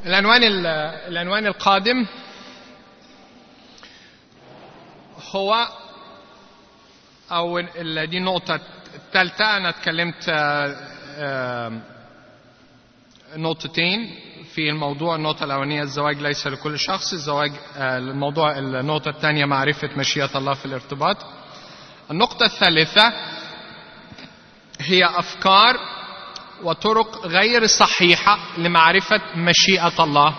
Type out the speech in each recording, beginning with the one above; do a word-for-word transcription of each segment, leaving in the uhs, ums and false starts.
العنوان العنوان القادم هو أو دي النقطة الثالثة. أنا اتكلمت نقطتين في الموضوع. النقطة الأولانية الزواج ليس لكل شخص. الزواج الموضوع النقطة الثانية معرفة مشيئة الله في الارتباط. النقطة الثالثة هي أفكار وطرق غير صحيحة لمعرفة مشيئة الله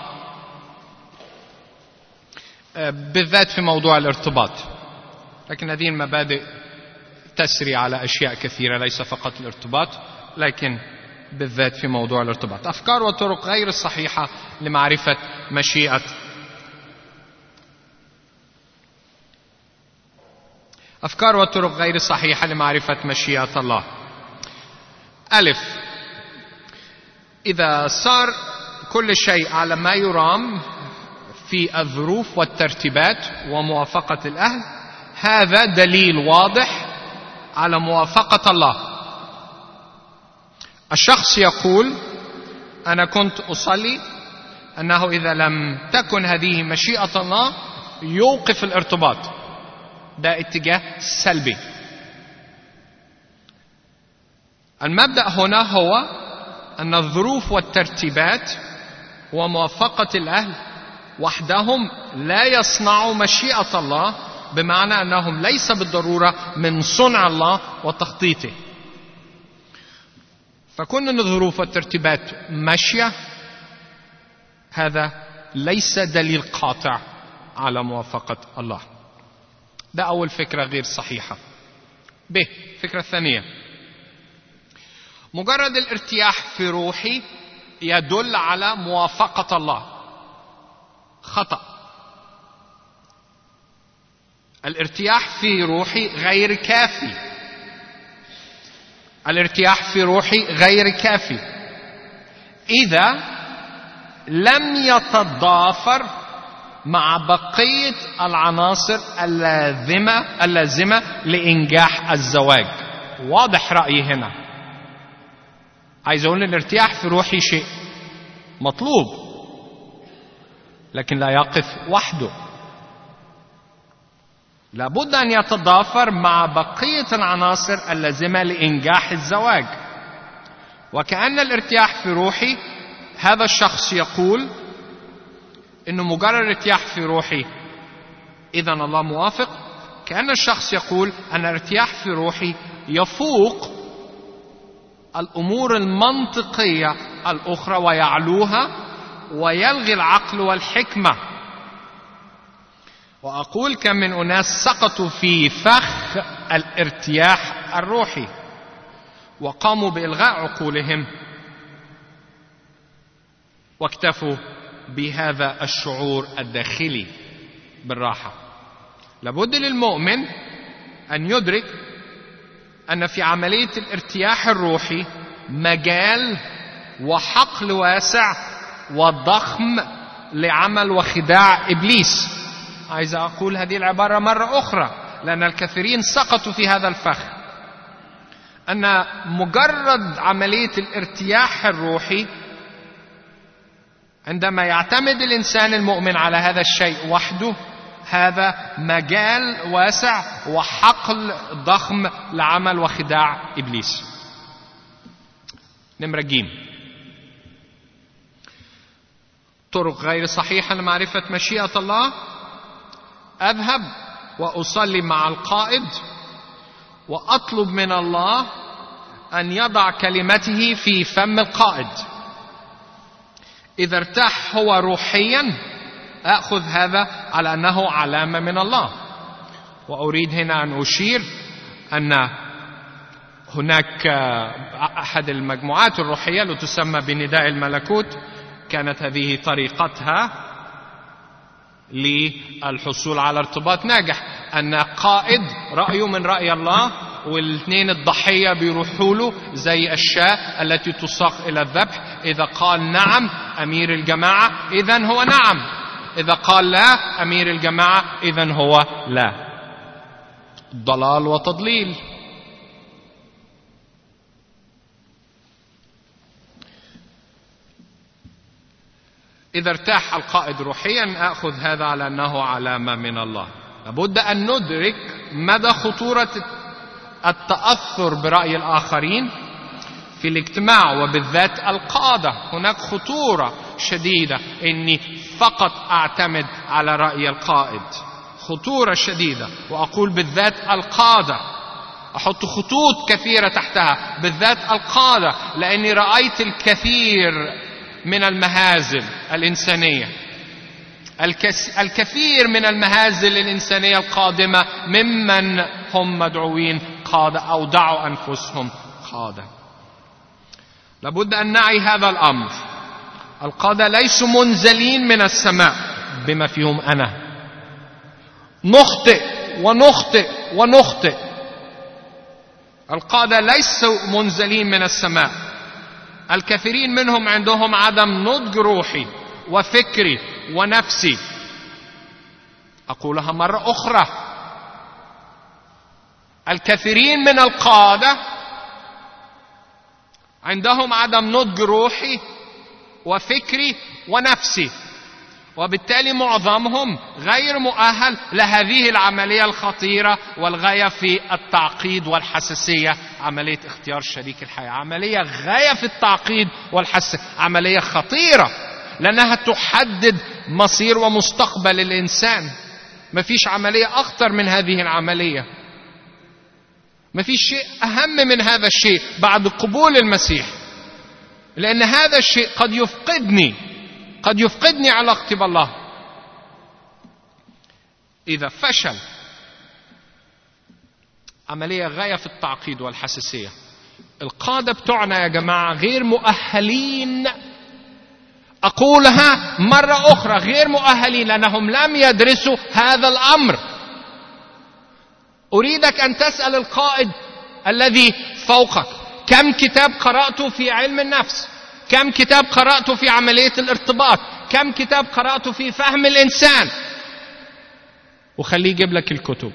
بالذات في موضوع الارتباط. لكن هذه المبادئ تسري على أشياء كثيرة، ليس فقط الارتباط لكن بالذات في موضوع الارتباط. أفكار وطرق غير صحيحة لمعرفة مشيئة أفكار وطرق غير صحيحة لمعرفة مشيئة الله. ألف، إذا صار كل شيء على ما يرام في الظروف والترتيبات وموافقة الأهل، هذا دليل واضح على موافقة الله. الشخص يقول أنا كنت أصلي أنه إذا لم تكن هذه مشيئة الله يوقف الارتباط. ده اتجاه سلبي. المبدأ هنا هو أن الظروف والترتيبات وموافقة الأهل وحدهم لا يصنعوا مشيئة الله، بمعنى أنهم ليس بالضرورة من صنع الله وتخطيطه. فكون أن الظروف والترتيبات ماشية هذا ليس دليل قاطع على موافقة الله. ده أول فكرة غير صحيحة. ب، فكرة ثانية، مجرد الارتياح في روحي يدل على موافقة الله. خطأ. الارتياح في روحي غير كافي. الارتياح في روحي غير كافي إذا لم يتضافر مع بقية العناصر اللازمة اللازمة لإنجاح الزواج. واضح رأيي هنا. عايز أقول الارتياح في روحي شيء مطلوب لكن لا يقف وحده. لابد أن يتضافر مع بقية العناصر اللازمة لإنجاح الزواج. وكأن الارتياح في روحي، هذا الشخص يقول إنه مجرد ارتياح في روحي إذن الله موافق. كأن الشخص يقول أن الارتياح في روحي يفوق الأمور المنطقية الأخرى ويعلوها ويلغي العقل والحكمة. وأقول كم من أناس سقطوا في فخ الارتياح الروحي وقاموا بإلغاء عقولهم واكتفوا بهذا الشعور الداخلي بالراحة. لابد للمؤمن أن يدرك أن في عملية الارتياح الروحي مجال وحقل واسع وضخم لعمل وخداع إبليس. عايز أقول هذه العبارة مرة أخرى لأن الكثيرين سقطوا في هذا الفخ. أن مجرد عملية الارتياح الروحي عندما يعتمد الإنسان المؤمن على هذا الشيء وحده، هذا مجال واسع وحقل ضخم لعمل وخداع إبليس. نمرة جيم، طرق غير صحيحة لمعرفة مشيئة الله. أذهب وأصلي مع القائد وأطلب من الله أن يضع كلمته في فم القائد. إذا ارتاح هو روحيا أخذ هذا على أنه علامة من الله. وأريد هنا أن أشير أن هناك أحد المجموعات الروحية التي تسمى بنداء الملكوت كانت هذه طريقتها للحصول على ارتباط ناجح، أن قائد رأيه من رأي الله والاثنين الضحية بيروحوا له زي الشاة التي تساق إلى الذبح. إذا قال نعم أمير الجماعة إذن هو نعم، إذا قال لا أمير الجماعة إذن هو لا. ضلال وتضليل. إذا ارتاح القائد روحيا أخذ هذا على أنه علامة من الله. لابد أن ندرك مدى خطورة التأثر برأي الآخرين في الاجتماع، وبالذات القادة. هناك خطورة شديدة إني فقط أعتمد على رأي القائد، خطورة شديدة. وأقول بالذات القادة، أحط خطوط كثيرة تحتها، بالذات القادة، لأني رأيت الكثير من المهازل الإنسانية، الكثير من المهازل الإنسانية القادمة ممن هم مدعوين قادة أو دعوا أنفسهم قادة. لابد أن نعي هذا الأمر. القادة ليسوا منزلين من السماء بما فيهم أنا. نخطئ ونخطئ ونخطئ. القادة ليسوا منزلين من السماء. الكثيرين منهم عندهم عدم نضج روحي وفكري ونفسي. أقولها مرة أخرى، الكثيرين من القادة عندهم عدم نضج روحي وفكري ونفسي، وبالتالي معظمهم غير مؤهل لهذه العملية الخطيرة والغاية في التعقيد والحساسية. عملية اختيار شريك الحياة عملية غاية في التعقيد والحساسية، عملية خطيرة لأنها تحدد مصير ومستقبل الإنسان. ما فيش عملية أخطر من هذه العملية، ما فيش شيء أهم من هذا الشيء بعد قبول المسيح، لأن هذا الشيء قد يفقدني قد يفقدني علاقتي بالله. إذا فشل، عملية غاية في التعقيد والحساسية. القادة بتوعنا يا جماعة غير مؤهلين، أقولها مرة أخرى، غير مؤهلين لأنهم لم يدرسوا هذا الأمر. أريدك أن تسأل القائد الذي فوقك: كم كتاب قرأته في علم النفس؟ كم كتاب قرأته في عملية الارتباط؟ كم كتاب قرأته في فهم الإنسان؟ وخليه يجيب لك الكتب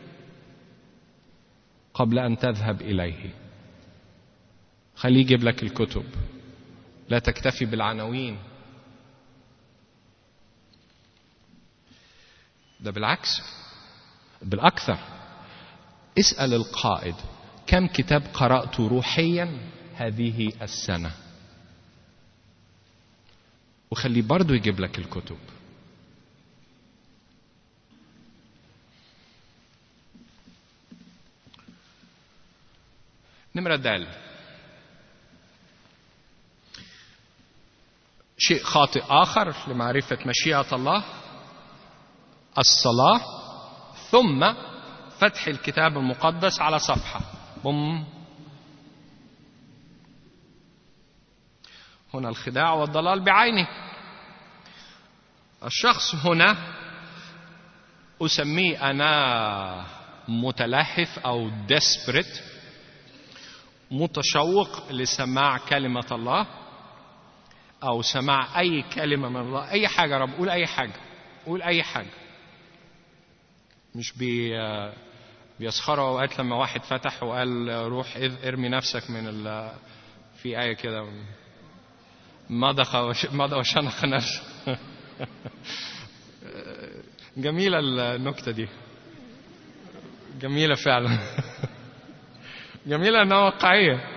قبل أن تذهب إليه. خليه يجيب لك الكتب، لا تكتفي بالعناوين. ده بالعكس، بالأكثر. اسأل القائد: كم كتاب قرأت روحيا هذه السنة؟ وخليه برضو يجيب لك الكتب. نمرة دال، شيء خاطئ آخر لمعرفة مشيئة الله: الصلاة ثم فتح الكتاب المقدس على صفحة. بم. هنا الخداع والضلال بعينه. الشخص هنا أسميه أنا متلهف أو desperate، متشوق لسماع كلمة الله أو سماع أي كلمة من الله. أي حاجة رب، قول أي حاجة، قول أي حاجة. مش بي بيسخروا أوقات لما واحد فتح وقال روح ارمي نفسك من ال في آية كده مضى وش... مضى وشنق نفسه. جميلة النكتة دي، جميلة فعلا. جميلة أنها واقعية.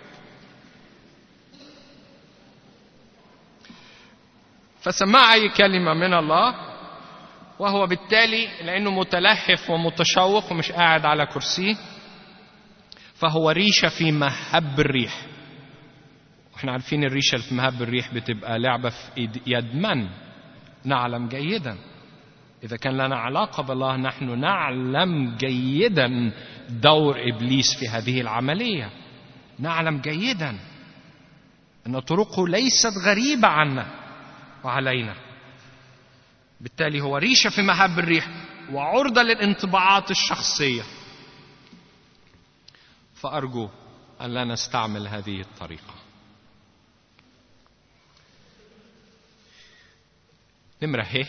فسمع أي كلمة من الله، وهو بالتالي لأنه متلهف ومتشوق ومش قاعد على كرسيه، فهو ريشة في مهب الريح. واحنا عارفين الريشة اللي في مهب الريح بتبقى لعبة في يد من؟ نعلم جيدا. إذا كان لنا علاقة بالله نحن نعلم جيدا دور إبليس في هذه العملية. نعلم جيدا أن طرقه ليست غريبة عنا وعلينا. بالتالي هو ريشة في مهب الريح وعرضة للانطباعات الشخصية. فأرجو أن لا نستعمل هذه الطريقة. نمرة هي،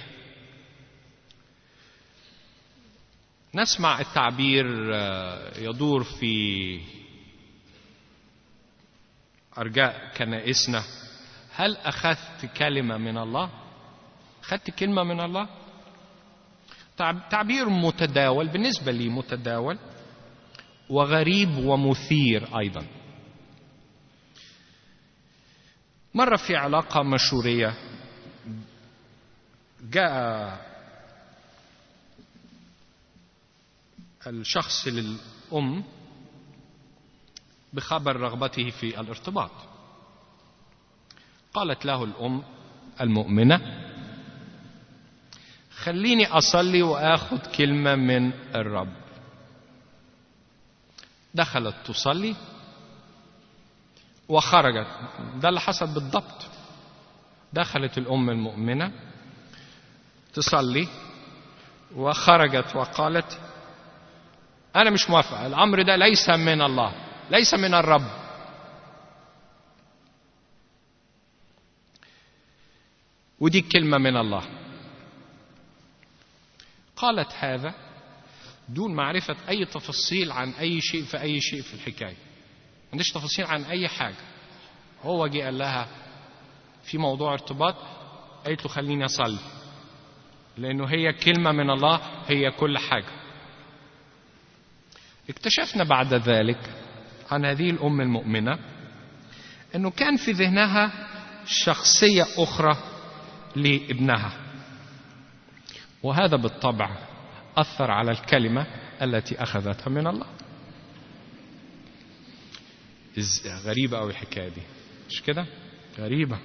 نسمع التعبير يدور في أرجاء كنائسنا: هل أخذت كلمة من الله؟ أخذت كلمة من الله؟ تعبير متداول بالنسبة لي، متداول وغريب ومثير أيضا. مرة في علاقة مشورية جاء الشخص للأم بخبر رغبته في الارتباط. قالت له الأم المؤمنة: خليني أصلي وآخذ كلمة من الرب. دخلت تصلي وخرجت. ده اللي حصل بالضبط. دخلت الأم المؤمنة تصلي وخرجت وقالت: أنا مش موافقة، الأمر ده ليس من الله، ليس من الرب. ودي كلمة من الله. قالت هذا دون معرفة أي تفاصيل عن أي شيء في أي شيء في الحكاية. ما عندش تفاصيل عن أي حاجة. هو جه قال لها في موضوع ارتباط، قالت له خليني أصلي، لأنه هي كلمة من الله هي كل حاجة. اكتشفنا بعد ذلك عن هذه الأم المؤمنة أنه كان في ذهنها شخصية أخرى لابنها، وهذا بالطبع أثر على الكلمة التي أخذتها من الله. غريبة أوي الحكاية دي، مش كده؟ غريبة.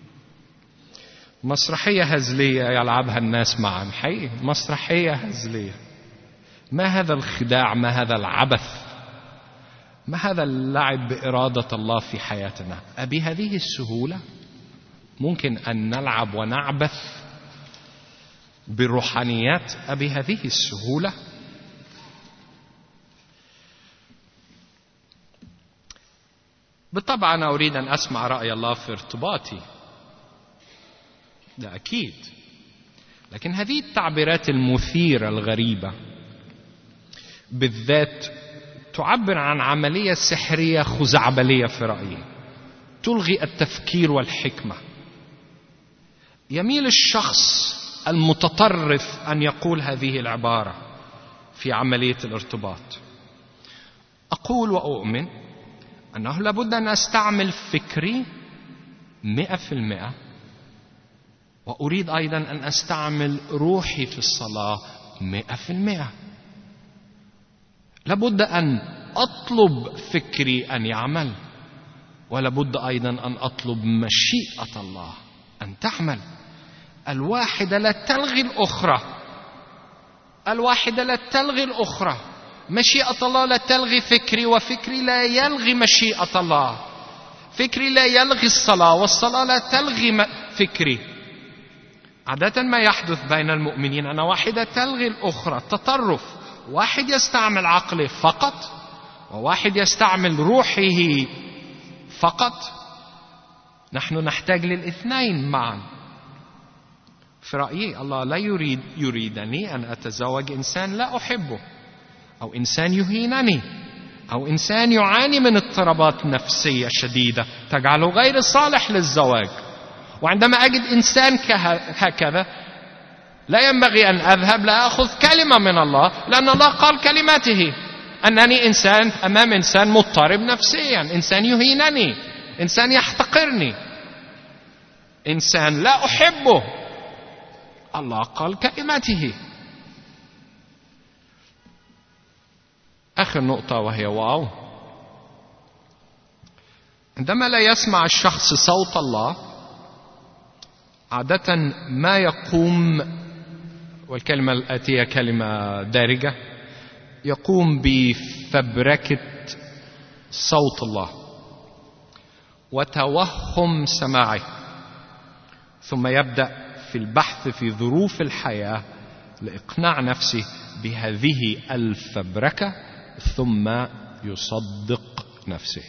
مسرحية هزلية يلعبها الناس معا، حقيقي مسرحية هزلية. ما هذا الخداع، ما هذا العبث، ما هذا اللعب بإرادة الله في حياتنا. أبهذه السهولة ممكن أن نلعب ونعبث بالروحانيات؟ أبهذه السهولة؟ بالطبع أنا أريد أن أسمع رأي الله في ارتباطي، ده أكيد، لكن هذه التعبيرات المثيرة الغريبة بالذات تعبر عن عملية سحرية خزعبلية في رأيي، تلغي التفكير والحكمة. يميل الشخص المتطرف أن يقول هذه العبارة في عملية الارتباط. أقول وأؤمن أنه لابد أن أستعمل فكري مئة في المئة، وأريد أيضا أن أستعمل روحي في الصلاة مئة في المئة. لابد أن أطلب فكري أن يعمل، ولابد أيضا أن أطلب مشيئة الله أن تعمل. الواحدة لا تلغي الأخرى، الواحدة لا تلغي الأخرى. مشيئة الله لا تلغي فكري، وفكري لا يلغي مشيئة الله. فكري لا يلغي الصلاة، والصلاة لا تلغي فكري. عادة ما يحدث بين المؤمنين أن واحدة تلغي الأخرى، تطرف. واحد يستعمل عقله فقط، وواحد يستعمل روحه فقط. نحن نحتاج للاثنين معا. في رأيي الله لا يريد يريدني أن أتزوج إنسان لا أحبه، أو إنسان يهينني، أو إنسان يعاني من اضطرابات نفسية شديدة تجعله غير صالح للزواج. وعندما أجد إنسان هكذا لا ينبغي أن أذهب لأخذ كلمة من الله، لأن الله قال كلمته أنني إنسان أمام إنسان مضطرب نفسيا، إنسان يهينني، إنسان يحتقرني، إنسان لا أحبه. الله قال كلمته. آخر نقطة وهي واو. عندما لا يسمع الشخص صوت الله عادة ما يقوم، والكلمة الآتية كلمة دارجة، يقوم بفبركة صوت الله وتوهم سماعه، ثم يبدأ في البحث في ظروف الحياة لإقناع نفسه بهذه الفبركة، ثم يصدق نفسه.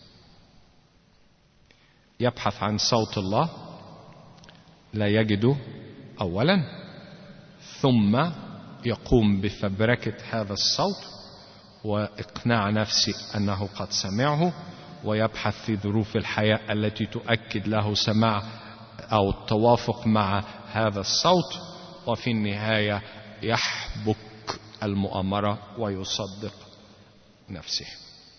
يبحث عن صوت الله لا يجده أولا، ثم يقوم بفبركة هذا الصوت وإقناع نفسه أنه قد سمعه، ويبحث في ظروف الحياة التي تؤكد له سماع أو التوافق مع هذا الصوت، وفي النهاية يحبك المؤامرة ويصدق نفسه.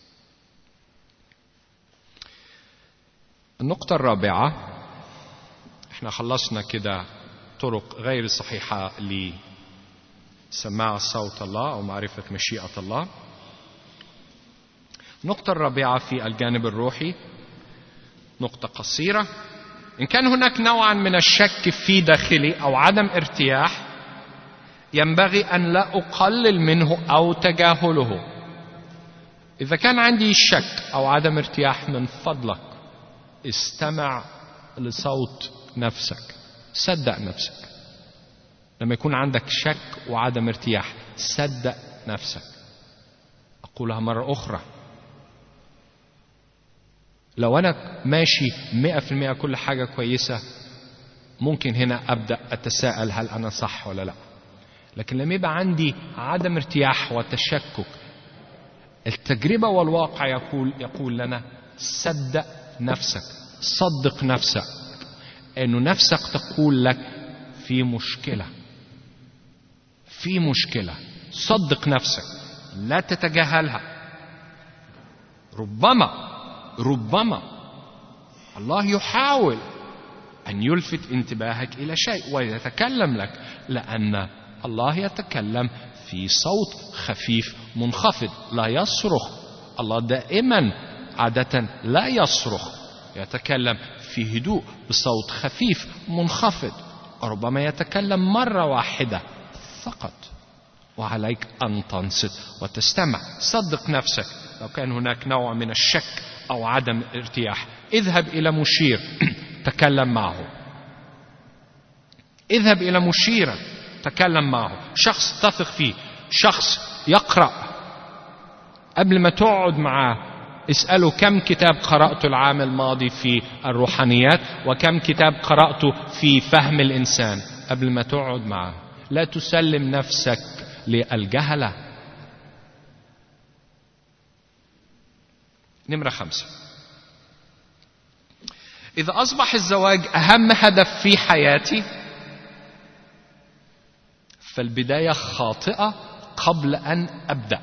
النقطة الرابعة، احنا خلصنا كده طرق غير صحيحة لسماع صوت الله أو معرفة مشيئة الله. النقطة الرابعة في الجانب الروحي، نقطة قصيرة. إن كان هناك نوعا من الشك في داخلي أو عدم ارتياح، ينبغي أن لا أقلل منه أو تجاهله. إذا كان عندي شك أو عدم ارتياح، من فضلك استمع لصوت نفسك، صدق نفسك. لما يكون عندك شك وعدم ارتياح، صدق نفسك. أقولها مرة أخرى، لو أنا ماشي مئة في المئة كل حاجة كويسة، ممكن هنا أبدأ أتساءل هل أنا صح ولا لا. لكن لما يبقى عندي عدم ارتياح وتشكك، التجربة والواقع يقول, يقول لنا صدق نفسك، صدق نفسك، أنه نفسك تقول لك في مشكلة، في مشكلة. صدق نفسك، لا تتجاهلها. ربما ربما الله يحاول أن يلفت انتباهك إلى شيء ويتكلم لك، لأن الله يتكلم في صوت خفيف منخفض، لا يصرخ. الله دائما عادة لا يصرخ، يتكلم في هدوء بصوت خفيف منخفض. ربما يتكلم مرة واحدة فقط، وعليك أن تنصت وتستمع. صدق نفسك. لو كان هناك نوع من الشك أو عدم ارتياح، اذهب إلى مشير تكلم معه. اذهب إلى مشير تكلم معه، شخص تثق فيه، شخص يقرأ. قبل ما تقعد معه اسأله كم كتاب قرأت العام الماضي في الروحانيات، وكم كتاب قرأته في فهم الإنسان. قبل ما تقعد معه لا تسلم نفسك للجهلة. نمرة خمسة، إذا أصبح الزواج أهم هدف في حياتي، فالبداية خاطئة قبل أن أبدأ.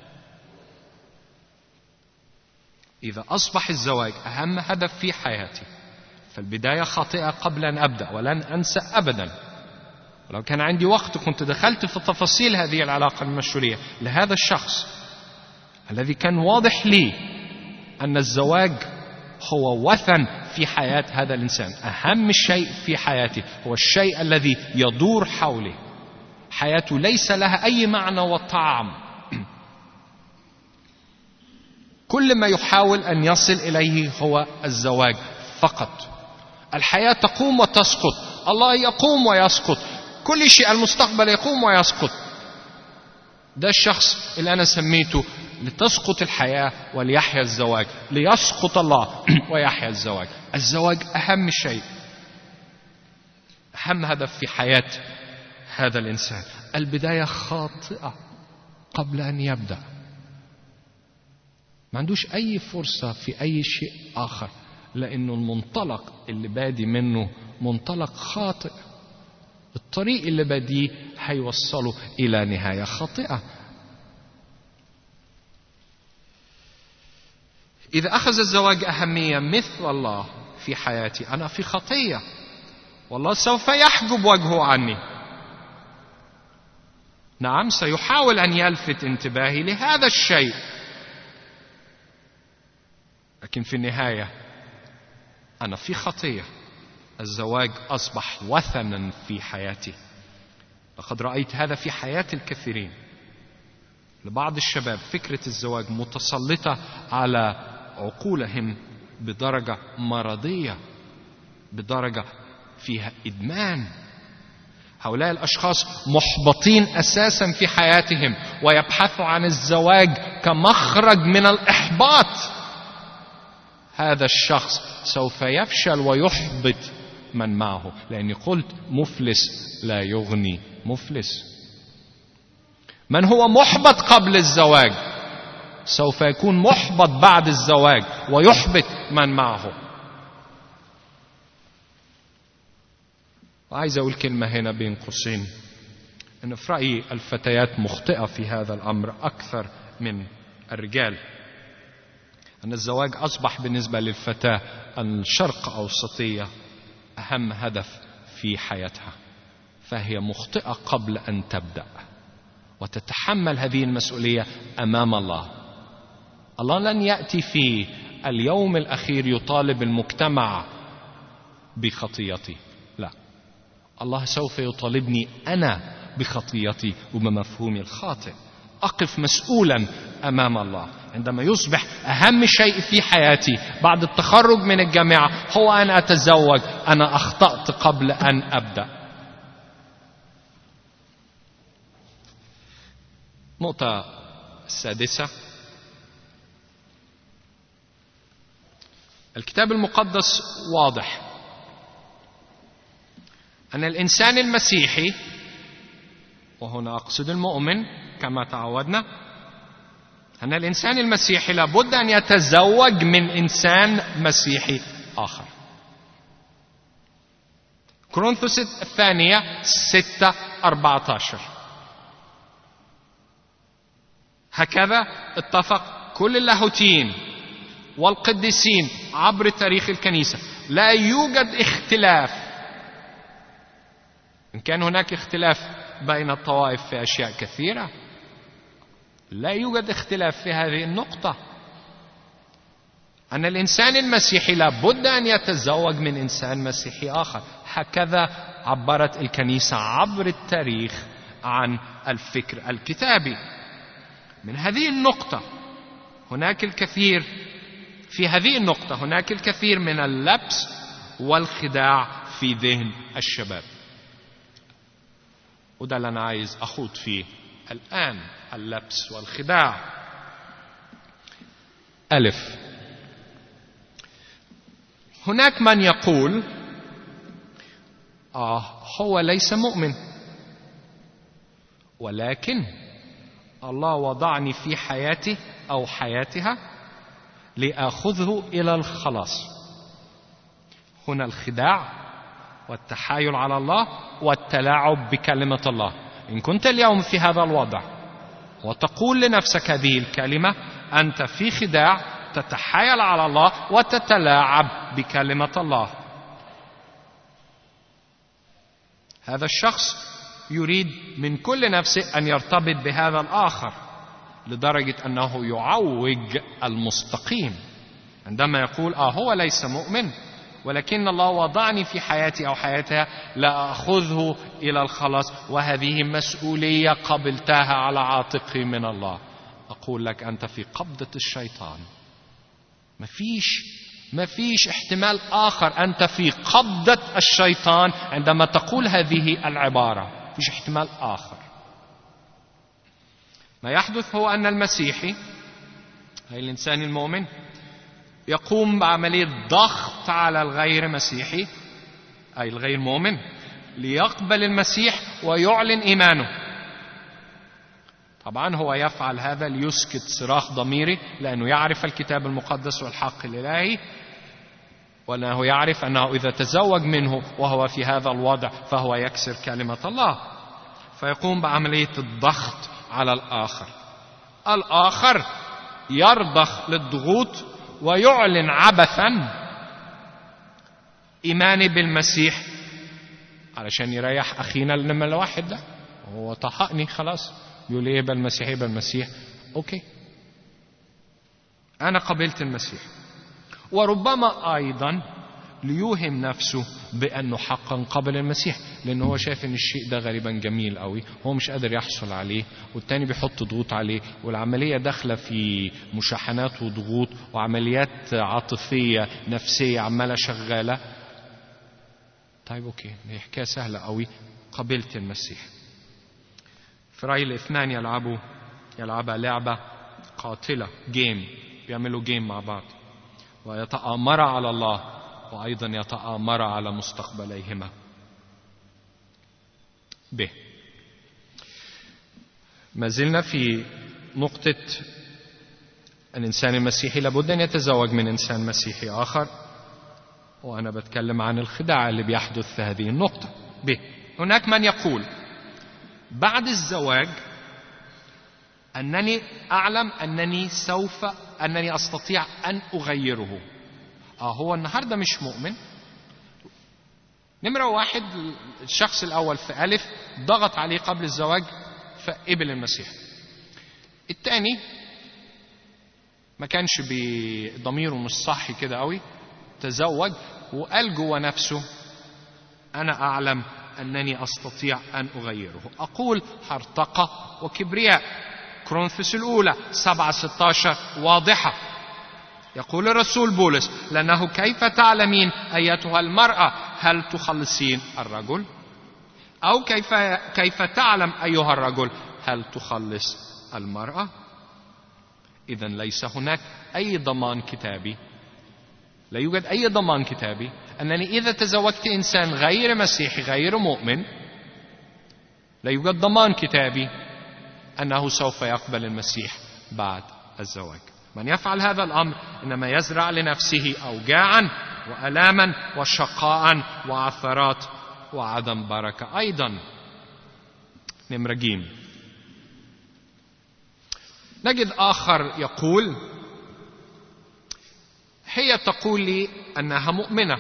إذا أصبح الزواج أهم هدف في حياتي، فالبداية خاطئة قبل أن أبدأ. ولن أنسى أبدا، ولو كان عندي وقت كنت دخلت في تفاصيل هذه العلاقة المشورية لهذا الشخص الذي كان واضح لي أن الزواج هو وثن في حياة هذا الإنسان. أهم شيء في حياته هو الشيء الذي يدور حوله. حياته ليس لها أي معنى وطعم. كل ما يحاول أن يصل إليه هو الزواج فقط. الحياة تقوم وتسقط، الله يقوم ويسقط، كل شيء المستقبل يقوم ويسقط. ده الشخص اللي أنا سميته لتسقط الحياة وليحيا الزواج، ليسقط الله ويحيا الزواج. الزواج أهم شيء، أهم هدف في حياة هذا الإنسان. البداية خاطئة قبل أن يبدأ. ما عندوش أي فرصة في أي شيء آخر، لأنه المنطلق اللي بادي منه منطلق خاطئ. الطريق اللي باديه هيوصله إلى نهاية خاطئة. إذا أخذ الزواج أهمية مثل الله في حياتي، أنا في خطية، والله سوف يحجب وجهه عني. نعم، سيحاول أن يلفت انتباهي لهذا الشيء، لكن في النهاية أنا في خطية. الزواج أصبح وثنا في حياتي. لقد رأيت هذا في حياة الكثيرين. لبعض الشباب فكرة الزواج متسلطة على عقولهم بدرجة مرضية، بدرجة فيها إدمان. هؤلاء الأشخاص محبطين أساسا في حياتهم، ويبحثوا عن الزواج كمخرج من الإحباط. هذا الشخص سوف يفشل ويحبط من معه، لأني قلت مفلس لا يغني مفلس. من هو محبط قبل الزواج سوف يكون محبط بعد الزواج ويحبط من معه. وعايز أقول كلمة هنا بين قوسين، أن في رأيي الفتيات مخطئة في هذا الأمر أكثر من الرجال. أن الزواج أصبح بالنسبة للفتاة الشرق أوسطية أهم هدف في حياتها، فهي مخطئة قبل أن تبدأ، وتتحمل هذه المسؤولية أمام الله. الله لن يأتي في اليوم الأخير يطالب المجتمع بخطيتي، لا، الله سوف يطالبني أنا بخطيتي وبمفهومي الخاطئ. أقف مسؤولا أمام الله عندما يصبح أهم شيء في حياتي بعد التخرج من الجامعة هو أن أتزوج. أنا أخطأت قبل أن أبدأ. نقطة السادسة، الكتاب المقدس واضح أن الإنسان المسيحي، وهنا أقصد المؤمن كما تعودنا، أن الإنسان المسيحي لابد أن يتزوج من إنسان مسيحي آخر. كورنثوس الثانية ستة أربعة عشر. هكذا اتفق كل اللاهوتيين والقديسين عبر تاريخ الكنيسة. لا يوجد اختلاف، إن كان هناك اختلاف بين الطوائف في أشياء كثيرة، لا يوجد اختلاف في هذه النقطة، أن الإنسان المسيحي لابد أن يتزوج من إنسان مسيحي آخر. هكذا عبرت الكنيسة عبر التاريخ عن الفكر الكتابي. من هذه النقطة هناك الكثير في هذه النقطة هناك الكثير من اللبس والخداع في ذهن الشباب، وده اللي أنا عايز أخوض فيه الآن، اللبس والخداع. ألف، هناك من يقول آه هو ليس مؤمن، ولكن الله وضعني في حياتي أو حياتها لأخذه إلى الخلاص. هنا الخداع والتحايل على الله والتلاعب بكلمة الله. إن كنت اليوم في هذا الوضع وتقول لنفسك هذه الكلمة، أنت في خداع، تتحايل على الله وتتلاعب بكلمة الله. هذا الشخص يريد من كل نفسه أن يرتبط بهذا الآخر لدرجة أنه يعوج المستقيم عندما يقول آه هو ليس مؤمن، ولكن الله وضعني في حياتي أو حياتها لأخذه إلى الخلاص، وهذه مسؤولية قبلتها على عاتقي من الله. أقول لك أنت في قبضة الشيطان، مفيش مفيش احتمال آخر. أنت في قبضة الشيطان عندما تقول هذه العبارة، مفيش احتمال آخر. ما يحدث هو أن المسيحي، هاي الإنسان المؤمن، يقوم بعملية ضغط على الغير مسيحي أي الغير مؤمن ليقبل المسيح ويعلن إيمانه. طبعا هو يفعل هذا ليسكت صراخ ضميري، لأنه يعرف الكتاب المقدس والحق الإلهي، وأنه يعرف أنه إذا تزوج منه وهو في هذا الوضع فهو يكسر كلمة الله، فيقوم بعملية الضغط على الآخر. الآخر يرضخ للضغوط ويعلن عبثا إيماني بالمسيح علشان يريح أخينا النمر الواحد ده. هو طحقني خلاص، يقول إيه بالمسيح إيه بالمسيح، أوكي أنا قبلت المسيح. وربما أيضا ليوهم نفسه بأنه حقا قبل المسيح، لأنه هو شايف أن الشيء ده غالبا جميل قوي، هو مش قادر يحصل عليه، والتاني بيحط ضغوط عليه، والعملية داخلة في مشاحنات وضغوط وعمليات عاطفية نفسية عمالة شغالة. طيب أوكي، دي حكاية سهلة قوي، قبلت المسيح. في رأي الاثنان يلعبوا يلعبها لعبة قاتلة، جيم، بيعملوا جيم مع بعض، ويتآمر على الله وأيضا يتآمر على مستقبليهما. ب ما زلنا في نقطة الإنسان المسيحي لابد أن يتزوج من إنسان مسيحي آخر، وأنا بتكلم عن الخداع اللي بيحدث في هذه النقطة. ب هناك من يقول بعد الزواج أنني أعلم أنني سوف أنني أستطيع أن أغيره. آه هو النهاردة مش مؤمن. نمرة واحد، الشخص الأول في ألف ضغط عليه قبل الزواج فقبل المسيح. الثاني ما كانش بضميره مش صحي كده قوي، تزوج وقال جوه نفسه أنا أعلم أنني أستطيع أن أغيره. أقول هرطقة وكبرياء. كورنثوس الأولى سبعة ستة عشر واضحة. يقول الرسول بولس لأنه كيف تعلمين أيتها المرأة هل تخلصين الرجل، أو كيف كيف تعلم أيها الرجل هل تخلص المرأة. إذن ليس هناك أي ضمان كتابي، لا يوجد أي ضمان كتابي أنني إذا تزوجت إنسان غير مسيحي غير مؤمن لا يوجد ضمان كتابي أنه سوف يقبل المسيح بعد الزواج. من يفعل هذا الأمر إنما يزرع لنفسه أوجاعا وألاما وشقاء وعثرات وعدم بركة أيضا. نمرة جيم. نجد آخر يقول هي تقول لي أنها مؤمنة.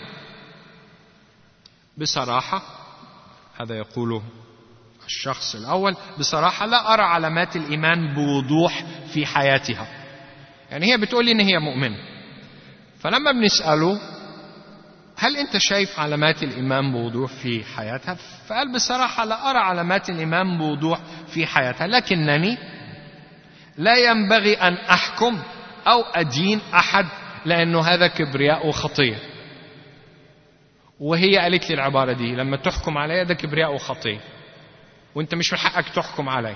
بصراحة هذا يقوله الشخص الأول، بصراحة لا أرى علامات الإيمان بوضوح في حياتها. يعني هي بتقول لي إن هي مؤمنة، فلما بنسأله هل أنت شايف علامات الإيمان بوضوح في حياتها؟ فقال بصراحة لا أرى علامات الإيمان بوضوح في حياتها، لكنني لا ينبغي أن أحكم أو أدين أحد لأنه هذا كبرياء وخطية. وهي قالت لي العبارة دي لما تحكم علي ده كبرياء وخطية وانت مش من حقك تحكم علي.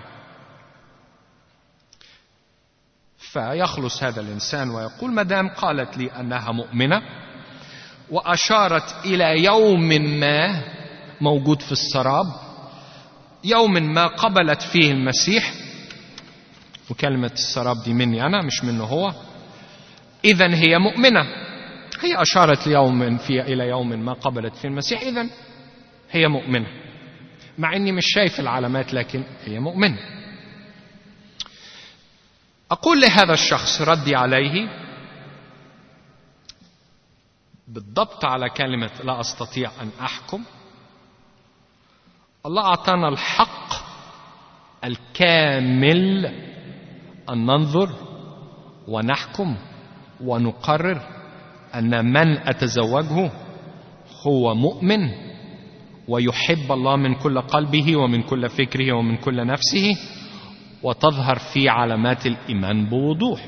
فيخلص هذا الإنسان ويقول مدام قالت لي أنها مؤمنة وأشارت إلى يوم ما موجود في السراب، يوم ما قبلت فيه المسيح، وكلمة السراب دي مني أنا مش منه هو، إذن هي مؤمنة. هي أشارت ليوم في إلى يوم ما قبلت فيه المسيح، إذن هي مؤمنة، مع إني مش شايف العلامات لكن هي مؤمنة. أقول لهذا الشخص ردي عليه بالضبط على كلمة لا أستطيع أن أحكم. الله أعطانا الحق الكامل أن ننظر ونحكم ونقرر أن من أتزوجه هو مؤمن ويحب الله من كل قلبه ومن كل فكره ومن كل نفسه، وتظهر في علامات الإيمان بوضوح.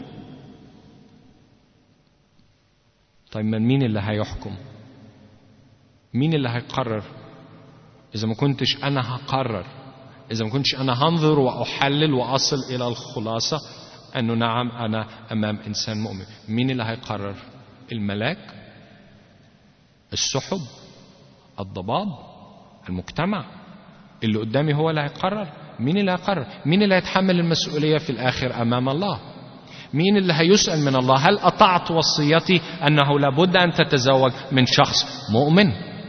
طيب من مين اللي هيحكم؟ مين اللي هيقرر؟ إذا ما كنتش أنا هقرر، إذا ما كنتش أنا هنظر وأحلل وأصل إلى الخلاصة أنه نعم أنا أمام إنسان مؤمن، مين اللي هيقرر؟ الملاك؟ السحب؟ الضباب؟ المجتمع؟ اللي قدامي هو اللي هيقرر؟ مين اللي هيقرر؟ مين اللي هيتحمل المسؤولية في الآخر أمام الله؟ مين اللي هيسأل من الله هل أطعت وصيتي أنه لابد أن تتزوج من شخص مؤمن؟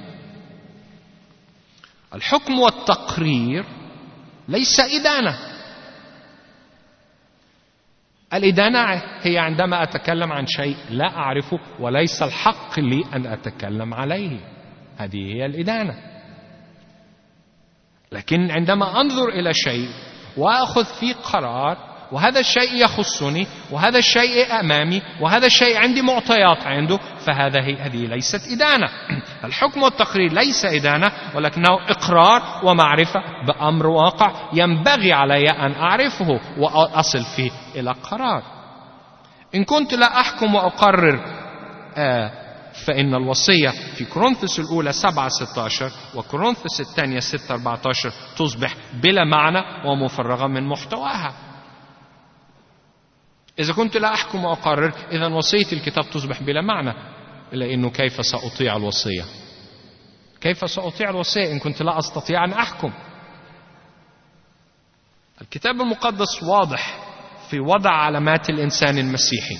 الحكم والتقرير ليس إدانة. الإدانة هي عندما أتكلم عن شيء لا أعرفه وليس الحق لي أن أتكلم عليه، هذه هي الإدانة. لكن عندما أنظر إلى شيء وأخذ فيه قرار وهذا الشيء يخصني وهذا الشيء أمامي وهذا الشيء عندي معطيات عنده، فهذا هي هذه ليست إدانة. الحكم والتقرير ليس إدانة ولكنه إقرار ومعرفة بأمر واقع ينبغي علي أن أعرفه وأصل فيه إلى قرار. إن كنت لا أحكم وأقرر آه فإن الوصية في كورنثوس الأولى سبعة ستة عشر وكورنثوس الثانية ستة أربعة عشر تصبح بلا معنى ومفرغة من محتواها. إذا كنت لا أحكم وأقرر إذن وصية الكتاب تصبح بلا معنى، لأنه كيف سأطيع الوصية؟ كيف سأطيع الوصية إن كنت لا أستطيع أن أحكم؟ الكتاب المقدس واضح في وضع علامات الإنسان المسيحي.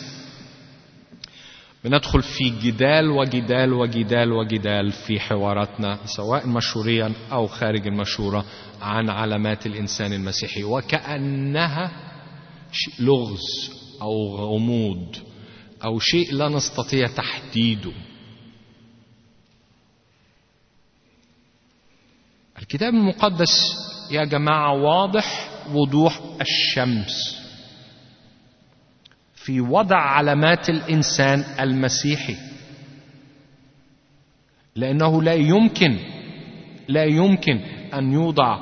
بندخل في جدال وجدال وجدال وجدال في حواراتنا سواء مشوريا أو خارج المشورة عن علامات الإنسان المسيحي، وكأنها لغز أو غموض أو شيء لا نستطيع تحديده. الكتاب المقدس يا جماعة واضح وضوح الشمس في وضع علامات الإنسان المسيحي، لأنه لا يمكن لا يمكن أن يوضع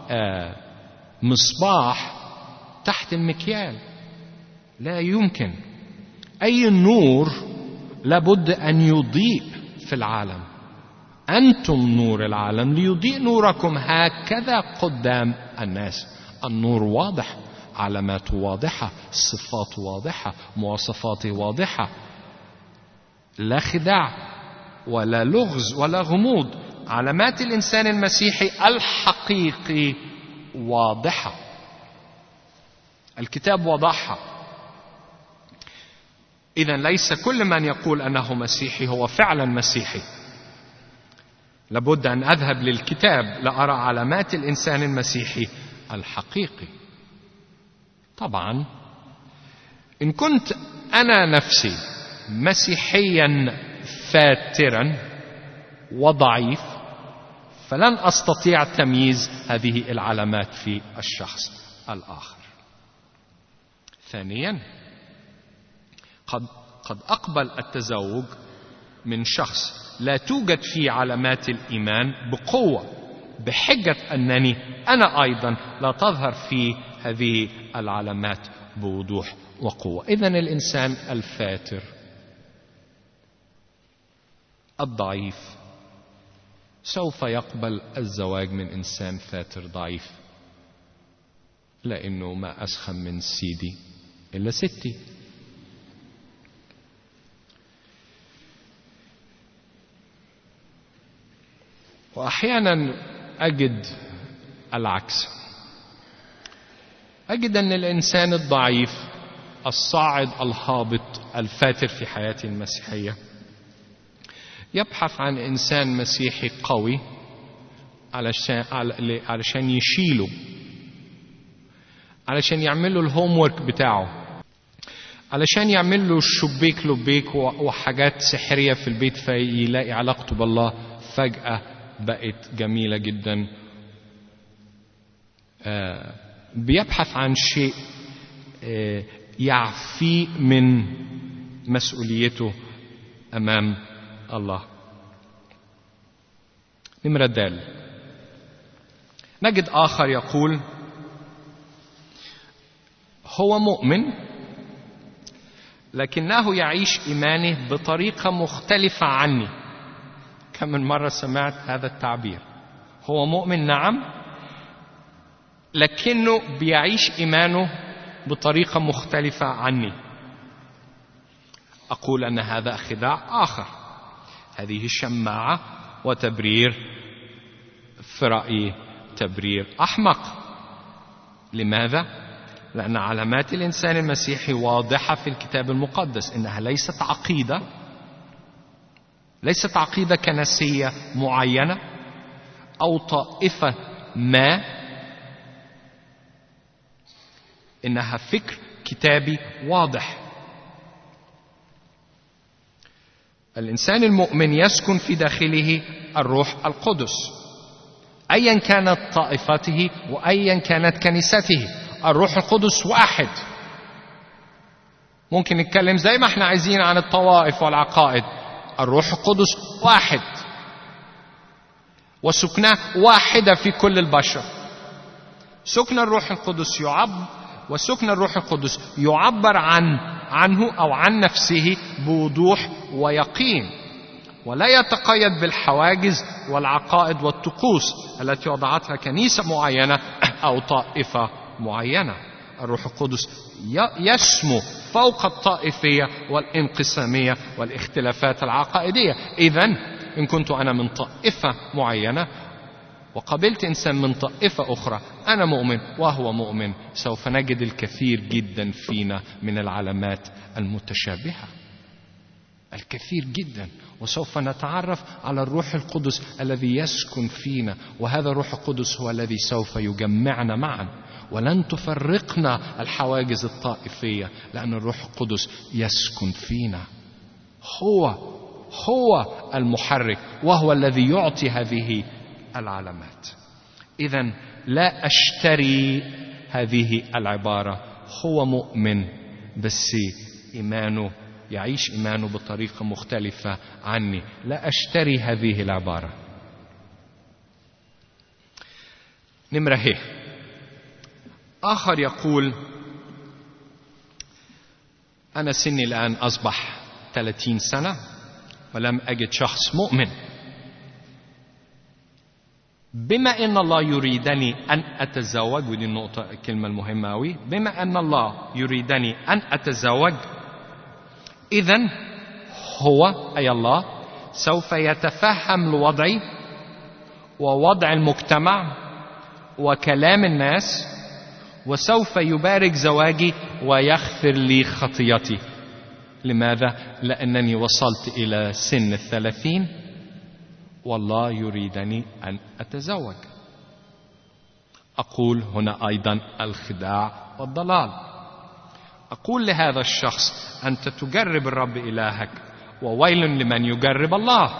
مصباح تحت المكيال، لا يمكن. أي نور لابد أن يضيء في العالم. أنتم نور العالم ليضيء نوركم هكذا قدام الناس. النور واضح، علاماته واضحة، صفاته واضحة، مواصفاته واضحة، لا خداع ولا لغز ولا غموض. علامات الإنسان المسيحي الحقيقي واضحة، الكتاب وضعها. إذن ليس كل من يقول أنه مسيحي هو فعلا مسيحي. لابد أن أذهب للكتاب لأرى علامات الإنسان المسيحي الحقيقي. طبعا إن كنت أنا نفسي مسيحيا فاترا وضعيف فلن أستطيع تمييز هذه العلامات في الشخص الآخر. ثانيا، قد قد أقبل التزوج من شخص لا توجد فيه علامات الإيمان بقوة، بحجة أنني أنا أيضا لا تظهر في هذه العلامات بوضوح وقوة. إذن الإنسان الفاتر الضعيف سوف يقبل الزواج من إنسان فاتر ضعيف، لأنه ما أسخن من سيدي إلا ستي. وأحيانا أجد العكس، أجد أن الإنسان الضعيف الصاعد الهابط الفاتر في حياته المسيحية يبحث عن إنسان مسيحي قوي علشان, علشان يشيله، علشان يعمل له الهوم ورك بتاعه، علشان يعمل له شبيك لبيك وحاجات سحرية في البيت فيلاقي علاقته بالله فجأة بقت جميلة جدا. آه بيبحث عن شيء آه يعفيه من مسؤوليته أمام الله. نمرة دال، نجد آخر يقول هو مؤمن لكنه يعيش إيمانه بطريقة مختلفة عني. كم من مرة سمعت هذا التعبير؟ هو مؤمن نعم، لكنه بيعيش إيمانه بطريقة مختلفة عني. أقول أن هذا خداع آخر، هذه شماعة وتبرير في رأيي تبرير أحمق. لماذا؟ لأن علامات الإنسان المسيحي واضحة في الكتاب المقدس، إنها ليست عقيدة، ليست عقيدة كنسية معينة أو طائفة ما، إنها فكر كتابي واضح. الإنسان المؤمن يسكن في داخله الروح القدس أيا كانت طائفته وأيا كانت كنيسته. الروح القدس واحد. ممكن نتكلم زي ما احنا عايزين عن الطوائف والعقائد، الروح القدس واحد وسكنه واحدة في كل البشر. سكن الروح القدس يعبر وسكن الروح القدس يعبر عن عنه أو عن نفسه بوضوح ويقين، ولا يتقيد بالحواجز والعقائد والطقوس التي وضعتها كنيسة معينة أو طائفة معينة. الروح القدس يسمو فوق الطائفية والانقسامية والاختلافات العقائدية. إذن إن كنت أنا من طائفة معينة وقابلت إنسان من طائفة أخرى أنا مؤمن وهو مؤمن، سوف نجد الكثير جدا فينا من العلامات المتشابهة، الكثير جدا. وسوف نتعرف على الروح القدس الذي يسكن فينا، وهذا الروح القدس هو الذي سوف يجمعنا معا، ولن تفرقنا الحواجز الطائفية، لأن الروح القدس يسكن فينا. هو هو المحرك، وهو الذي يعطي هذه العلامات. إذن لا أشتري هذه العبارة، هو مؤمن بس إيمانه يعيش إيمانه بطريقة مختلفة عني. لا أشتري هذه العبارة. نمرة هي. آخر يقول أنا سني الآن أصبح ثلاثين سنة ولم أجد شخص مؤمن. بما أن الله يريدني أن أتزوج، ودي النقطة الكلمة المهمة أوي، بما أن الله يريدني أن أتزوج، إذن هو أي الله سوف يتفهم لوضعي ووضع المجتمع وكلام الناس، وسوف يبارك زواجي ويغفر لي خطيتي. لماذا؟ لأنني وصلت إلى سن الثلاثين والله يريدني أن أتزوج. أقول هنا أيضا الخداع والضلال. أقول لهذا الشخص أنت تجرب الرب إلهك وويل لمن يجرب الله.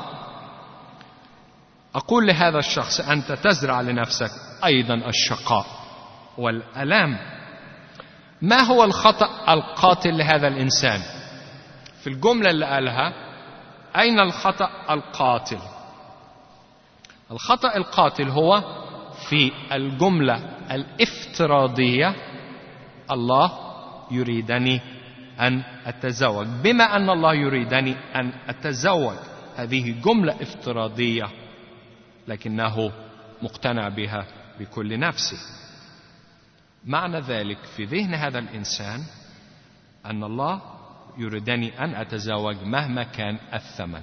أقول لهذا الشخص أنت تزرع لنفسك أيضا الشقاء والألام. ما هو الخطأ القاتل لهذا الإنسان؟ في الجملة اللي قالها أين الخطأ القاتل؟ الخطأ القاتل هو في الجملة الافتراضية الله يريدني أن أتزوج. بما أن الله يريدني أن أتزوج، هذه جملة افتراضية لكنه مقتنع بها بكل نفسه. معنى ذلك في ذهن هذا الإنسان أن الله يريدني أن أتزوج مهما كان الثمن.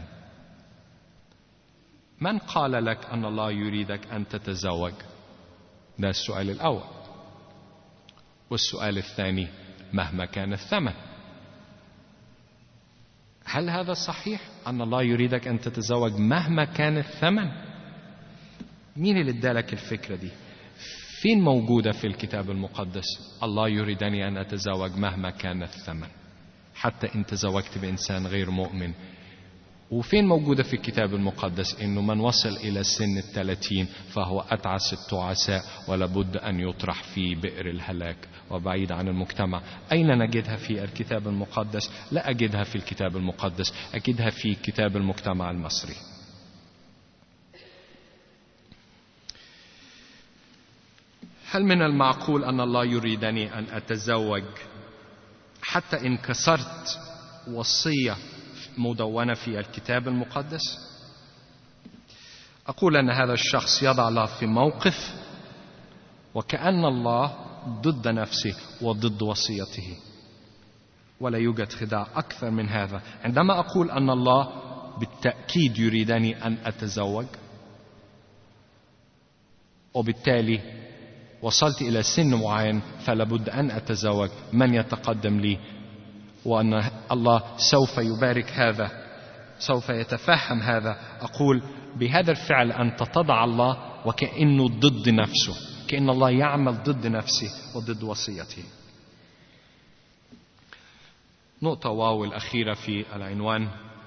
من قال لك أن الله يريدك أن تتزوج؟ ده السؤال الأول. والسؤال الثاني مهما كان الثمن. هل هذا صحيح أن الله يريدك أن تتزوج مهما كان الثمن؟ مين اللي ادالك الفكرة دي؟ فين موجودة في الكتاب المقدس الله يريدني أن أتزوج مهما كان الثمن حتى إن تزوجت بإنسان غير مؤمن؟ وفين موجودة في الكتاب المقدس إنه من وصل إلى سن الثلاثين فهو أتعس التعساء ولابد أن يطرح في بئر الهلاك وبعيد عن المجتمع؟ أين نجدها في الكتاب المقدس؟ لا أجدها في الكتاب المقدس، أجدها في كتاب المجتمع المصري. هل من المعقول أن الله يريدني أن أتزوج حتى إن كسرت وصية مدونة في الكتاب المقدس؟ أقول أن هذا الشخص يضع الله في موقف وكأن الله ضد نفسه وضد وصيته، ولا يوجد خداع أكثر من هذا. عندما أقول أن الله بالتأكيد يريدني أن أتزوج وبالتالي وصلت إلى سن معين فلابد أن أتزوج، من يتقدم لي؟ وأن الله سوف يبارك هذا، سوف يتفهم هذا. أقول بهذا الفعل أنت تضع الله وكأنه ضد نفسه، كأن الله يعمل ضد نفسه وضد وصيته. نقطة واو الأخيرة في العنوان.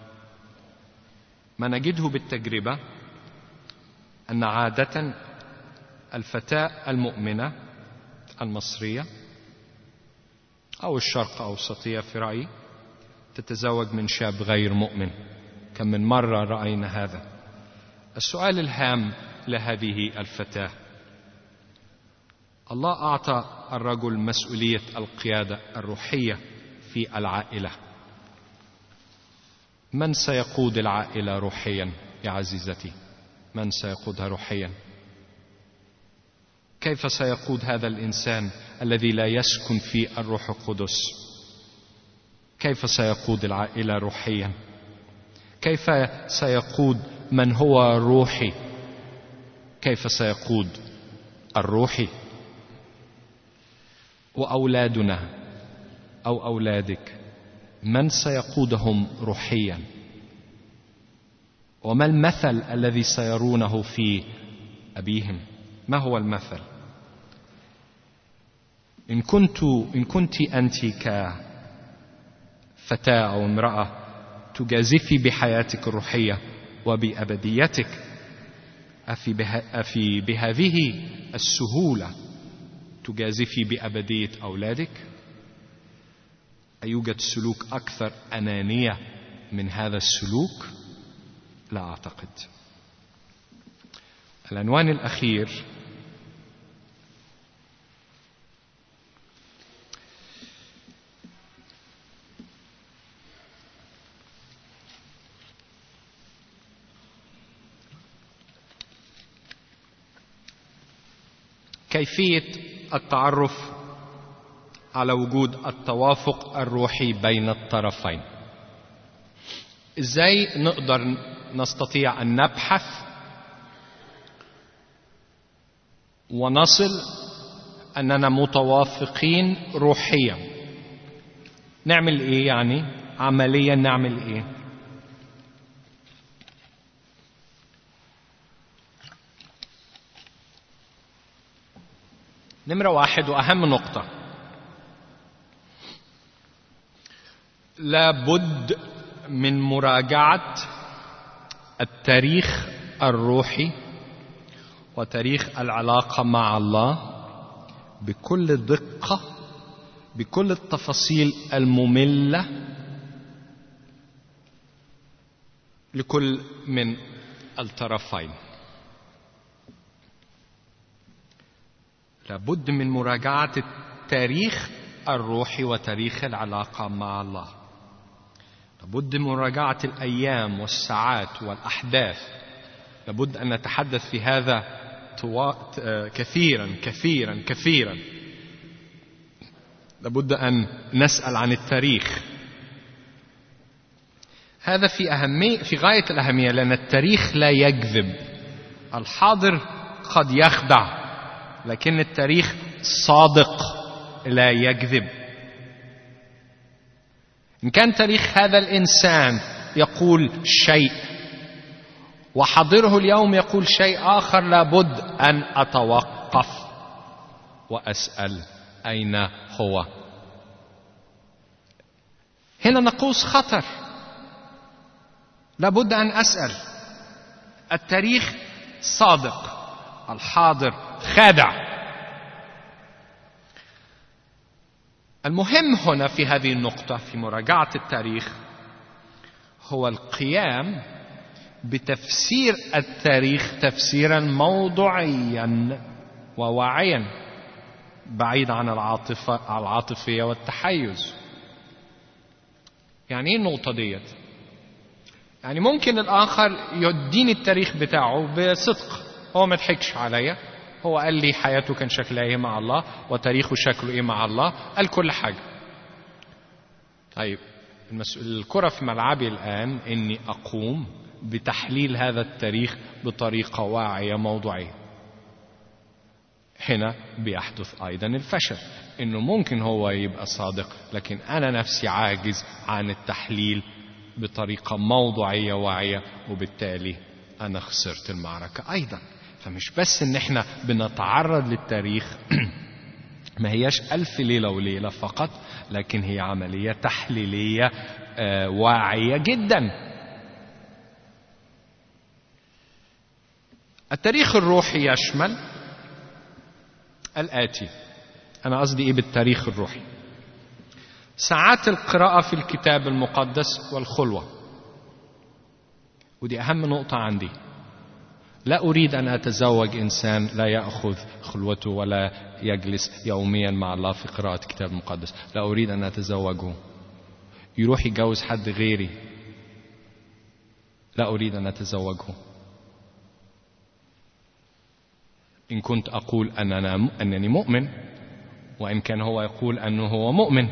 ما نجده بالتجربة أن عادة الفتاة المؤمنة المصرية أو الشرق أوسطية في رأيي تتزوج من شاب غير مؤمن. كم من مرة رأينا هذا. السؤال الهام لهذه الفتاة: الله أعطى الرجل مسؤولية القيادة الروحية في العائلة. من سيقود العائلة روحيا يا عزيزتي؟ من سيقودها روحيا؟ كيف سيقود هذا الإنسان الذي لا يسكن فيه الروح القدس؟ كيف سيقود العائلة روحيا؟ كيف سيقود من هو روحي؟ كيف سيقود الروحي؟ وأولادنا أو أولادك من سيقودهم روحيا؟ وما المثل الذي سيرونه في أبيهم؟ ما هو المثل؟ إن كنت إن كنت أنت كفتاة أو امرأة تجازفي بحياتك الروحية وبأبديتك، أفي, بها أفي بهذه السهولة تجازفي بأبدية أولادك؟ أيوجد سلوك أكثر أنانية من هذا السلوك؟ لا أعتقد. العنوان الأخير كيفية التعرف على وجود التوافق الروحي بين الطرفين. إزاي نقدر نستطيع أن نبحث ونصل أننا متوافقين روحيا؟ نعمل إيه يعني؟ عمليا نعمل إيه؟ نمرة واحد وأهم نقطة، لابد من مراجعة التاريخ الروحي وتاريخ العلاقة مع الله بكل دقة، بكل التفاصيل المملة لكل من الطرفين. لابد من مراجعة التاريخ الروحي وتاريخ العلاقة مع الله. لابد من مراجعة الأيام والساعات والأحداث. لابد أن نتحدث في هذا كثيرا كثيرا كثيرا. لابد أن نسأل عن التاريخ. هذا في أهمية، في غاية الأهمية، لأن التاريخ لا يكذب. الحاضر قد يخدع، لكن التاريخ صادق لا يكذب. إن كان تاريخ هذا الإنسان يقول شيء وحاضره اليوم يقول شيء آخر، لابد أن أتوقف وأسأل أين هو. هنا نقوص خطر، لابد أن أسأل. التاريخ صادق، الحاضر خادع. المهم هنا في هذه النقطة في مراجعة التاريخ هو القيام بتفسير التاريخ تفسيرا موضوعيا وواعيا، بعيد عن العاطفة العاطفية والتحيز. يعني ايه النقطة ديت؟ يعني ممكن الآخر يديني التاريخ بتاعه بصدق، هو ما ضحكش عليا، هو قال لي حياته كان شكلها ايه مع الله وتاريخه شكله ايه مع الله، قال كل حاجة. طيب الكرة في ملعبي الآن اني اقوم بتحليل هذا التاريخ بطريقة واعية موضوعية. هنا بيحدث ايضا الفشل، انه ممكن هو يبقى صادق لكن انا نفسي عاجز عن التحليل بطريقة موضوعية واعية، وبالتالي انا خسرت المعركة ايضا. فمش بس ان احنا بنتعرض للتاريخ ما هياش ألف ليلة وليلة فقط، لكن هي عملية تحليلية آه واعية جدا. التاريخ الروحي يشمل الآتي. أنا قصدي إيه بالتاريخ الروحي؟ ساعات القراءة في الكتاب المقدس والخلوة، ودي أهم نقطة عندي. لا أريد أن أتزوج إنسان لا يأخذ خلوته ولا يجلس يوميا مع الله في قراءة الكتاب المقدس. لا أريد أن أتزوجه، يروح يتجوز حد غيري. لا أريد أن أتزوجه. إن كنت أقول أننا أنني مؤمن، وإن كان هو يقول أنه هو مؤمن.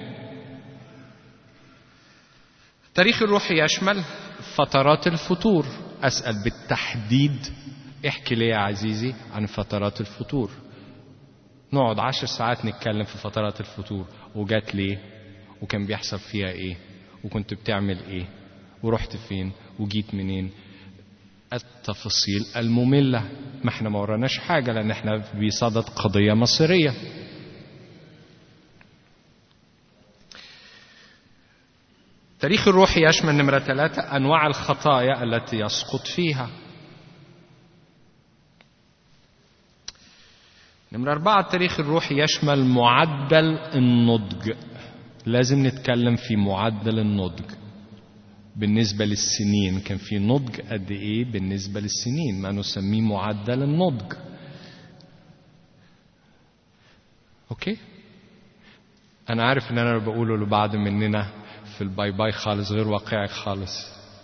التاريخ الروحي يشمل فترات الفتور. أسأل بالتحديد احكي لي يا عزيزي عن فترات الفتور. نقعد عشر ساعات نتكلم في فترات الفتور، وجات ليه، وكان بيحصل فيها ايه، وكنت بتعمل ايه، ورحت فين، وجيت منين. التفاصيل المملة. ما احنا ما وراناش حاجة، لان احنا بصدد قضية مصيرية. تاريخ الروح يشمل نمرة ثلاثة أنواع الخطايا التي يسقط فيها. نمرة أربعة التاريخ الروحي يشمل معدل النضج. لازم نتكلم في معدل النضج بالنسبة للسنين. كان في نضج قد إيه بالنسبة للسنين، ما نسميه معدل النضج. أوكي، أنا عارف إن أنا بقوله لبعض مننا في الباي باي خالص غير واقعي خالص.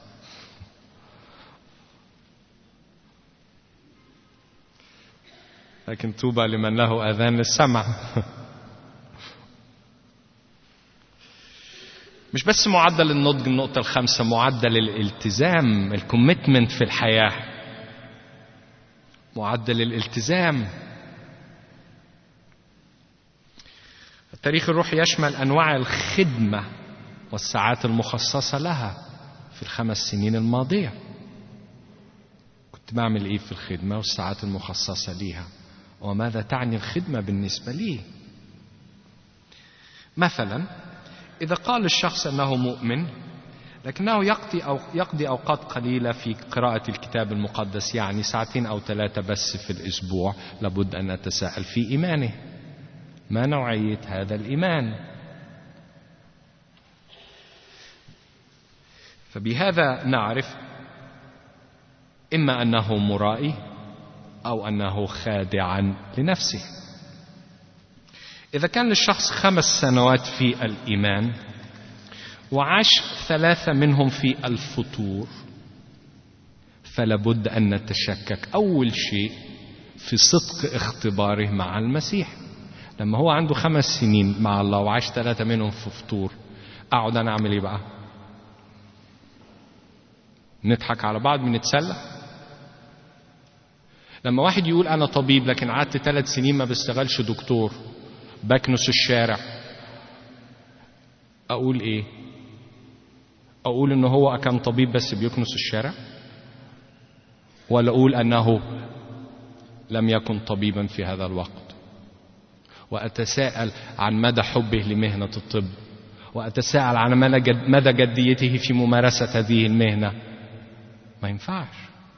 لكن طوبى لمن له آذان للسمع. مش بس معدل النضج، النقطة الخامسة معدل الالتزام، الكوميتمنت في الحياة. معدل الالتزام. التاريخ الروحي يشمل أنواع الخدمة والساعات المخصصة لها في الخمس سنين الماضية. كنت بعمل إيه في الخدمة والساعات المخصصة ليها، وماذا تعني الخدمة بالنسبة لي. مثلا إذا قال الشخص أنه مؤمن لكنه يقضي, أو يقضي أوقات قليلة في قراءة الكتاب المقدس، يعني ساعتين أو ثلاثة بس في الأسبوع، لابد أن نتساءل في إيمانه. ما نوعية هذا الإيمان؟ فبهذا نعرف إما أنه مرائي أو أنه خادعا لنفسه. إذا كان للشخص خمس سنوات في الإيمان وعاش ثلاثة منهم في الفتور، فلابد أن نتشكك أول شيء في صدق اختباره مع المسيح. لما هو عنده خمس سنين مع الله وعاش ثلاثة منهم في فطور، أقعد أنا أعمل إيه بقى؟ نضحك على بعض، بنتسلى. لما واحد يقول أنا طبيب لكن قعدت ثلاث سنين ما بشتغلش دكتور، بكنس الشارع، أقول إيه؟ أقول إنه هو كان طبيب بس بيكنس الشارع؟ ولا أقول أنه لم يكن طبيبا في هذا الوقت؟ وأتساءل عن مدى حبه لمهنة الطب، وأتساءل عن مدى جديته في ممارسة هذه المهنة. ما ينفعش.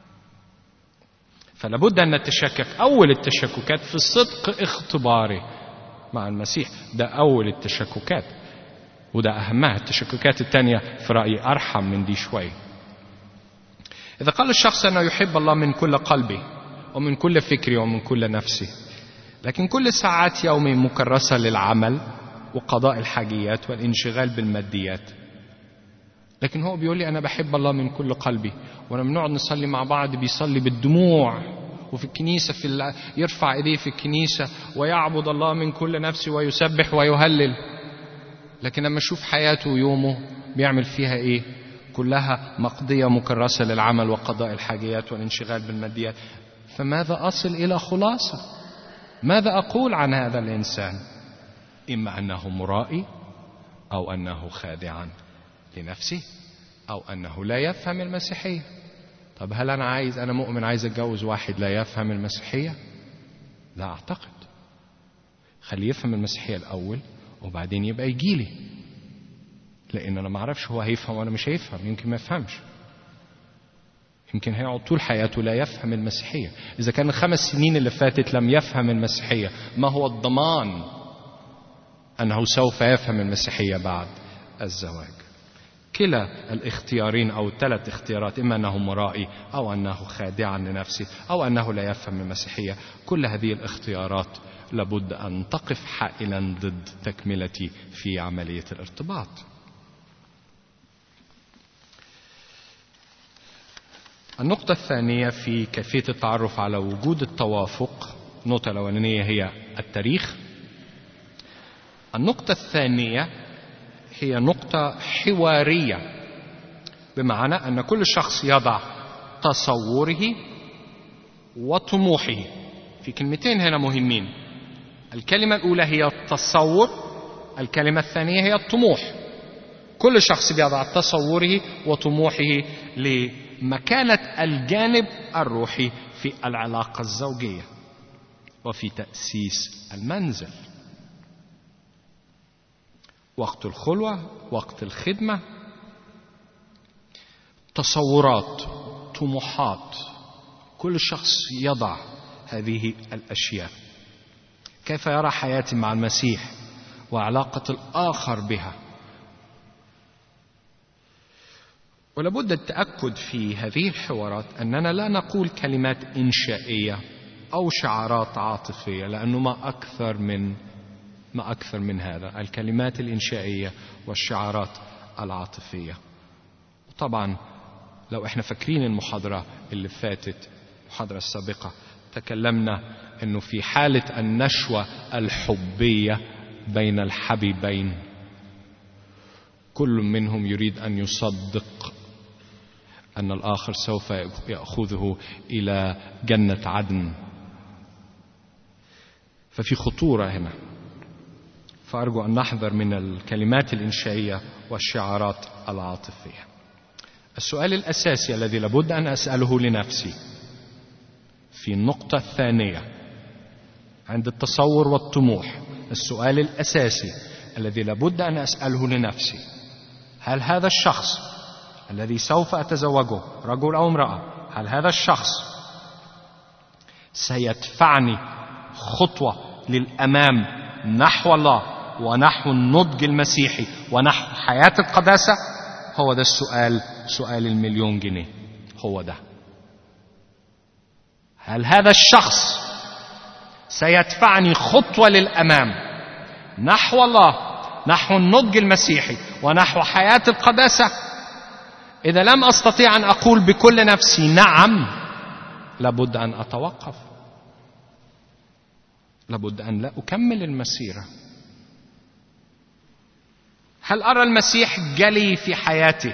فلابد أن نتشكك. أول التشككات في صدق اختباره مع المسيح، ده أول التشككات، وده أهمها. التشككات الثانية في رأيي أرحم من دي شوي. إذا قال الشخص أنه يحب الله من كل قلبه ومن كل فكره ومن كل نفسه، لكن كل ساعات يومي مكرسة للعمل وقضاء الحاجيات والانشغال بالماديات، لكن هو بيقول لي أنا بحب الله من كل قلبي، ولما بنقعد نصلي مع بعض بيصلي بالدموع، وفي الكنيسة في يرفع إيديه في الكنيسة ويعبد الله من كل نفسه ويسبح ويهلل، لكن لما أشوف حياته ويومه بيعمل فيها إيه؟ كلها مقضية مكرسة للعمل وقضاء الحاجيات والانشغال بالماديات. فماذا أصل إلى خلاصة؟ ماذا أقول عن هذا الإنسان؟ إما أنه مرائي أو أنه خادعا لنفسه أو أنه لا يفهم المسيحية. طب هل أنا عايز أنا مؤمن عايز أتجوز واحد لا يفهم المسيحية؟ لا أعتقد. خليه يفهم المسيحية الأول وبعدين يبقى يجيلي، لأن أنا ما أعرفش هو هيفهم ولا مش هيفهم. يمكن ما يفهمش، يمكن هيقعد طول حياته لا يفهم المسيحية. إذا كان الخمس سنين اللي فاتت لم يفهم المسيحية، ما هو الضمان أنه سوف يفهم المسيحية بعد الزواج؟ كلا الاختيارين أو الثلاث اختيارات، إما أنه مرائي أو أنه خادعا لنفسه أو أنه لا يفهم المسيحية، كل هذه الاختيارات لابد أن تقف حائلا ضد تكملتي في عملية الارتباط. النقطة الثانية في كيفية التعرف على وجود التوافق، النقطة الأولانية هي التاريخ. النقطة الثانية هي نقطة حوارية، بمعنى أن كل شخص يضع تصوره وطموحه. في كلمتين هنا مهمين، الكلمة الأولى هي التصور، الكلمة الثانية هي الطموح. كل شخص بيضع تصوره وطموحه لمكانة الجانب الروحي في العلاقة الزوجية وفي تأسيس المنزل. وقت الخلوة، وقت الخدمة، تصورات، طموحات، كل شخص يضع هذه الأشياء. كيف يرى حياتي مع المسيح وعلاقة الآخر بها؟ ولابد التأكد في هذه الحوارات أننا لا نقول كلمات إنشائية أو شعارات عاطفية، لأنه ما أكثر من ما أكثر من هذا، الكلمات الإنشائية والشعارات العاطفية. طبعا لو احنا فاكرين المحاضرة اللي فاتت، المحاضرة السابقة، تكلمنا أنه في حالة النشوة الحبية بين الحبيبين كل منهم يريد أن يصدق أن الآخر سوف يأخذه إلى جنة عدن. ففي خطورة هنا، فأرجو أن نحذر من الكلمات الإنشائية والشعارات العاطفية. السؤال الأساسي الذي لابد أن أسأله لنفسي في النقطة الثانية عند التصور والطموح، السؤال الأساسي الذي لابد أن أسأله لنفسي: هل هذا الشخص الذي سوف أتزوجه، رجل أو امرأة، هل هذا الشخص سيدفعني خطوة للأمام نحو الله ونحو النضج المسيحي ونحو حياة القداسة؟ هو ده السؤال، سؤال المليون جنيه، هو ده. هل هذا الشخص سيدفعني خطوة للأمام نحو الله، نحو النضج المسيحي ونحو حياة القداسة؟ إذا لم أستطيع أن أقول بكل نفسي نعم، لابد أن أتوقف، لابد أن لا أكمل المسيرة. هل أرى المسيح جلي في حياتي؟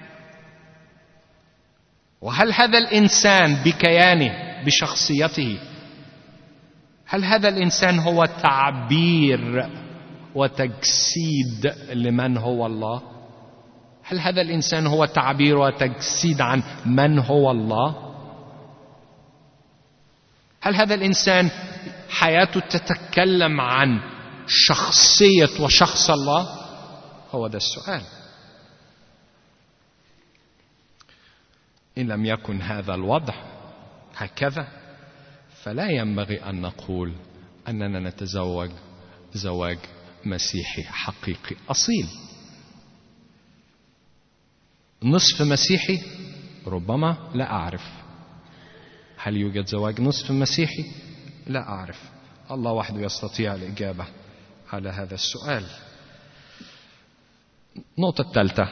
وهل هذا الإنسان بكيانه بشخصيته، هل هذا الإنسان هو تعبير وتجسيد لمن هو الله؟ هل هذا الإنسان هو تعبير وتجسيد عن من هو الله؟ هل هذا الإنسان حياته تتكلم عن شخصية وشخص الله؟ هو ده السؤال. إن لم يكن هذا الوضع هكذا، فلا ينبغي أن نقول أننا نتزوج زواج مسيحي حقيقي أصيل. نصف مسيحي ربما لا أعرف. هل يوجد زواج نصف مسيحي؟ لا أعرف. الله وحده يستطيع الإجابة على هذا السؤال. النقطة الثالثة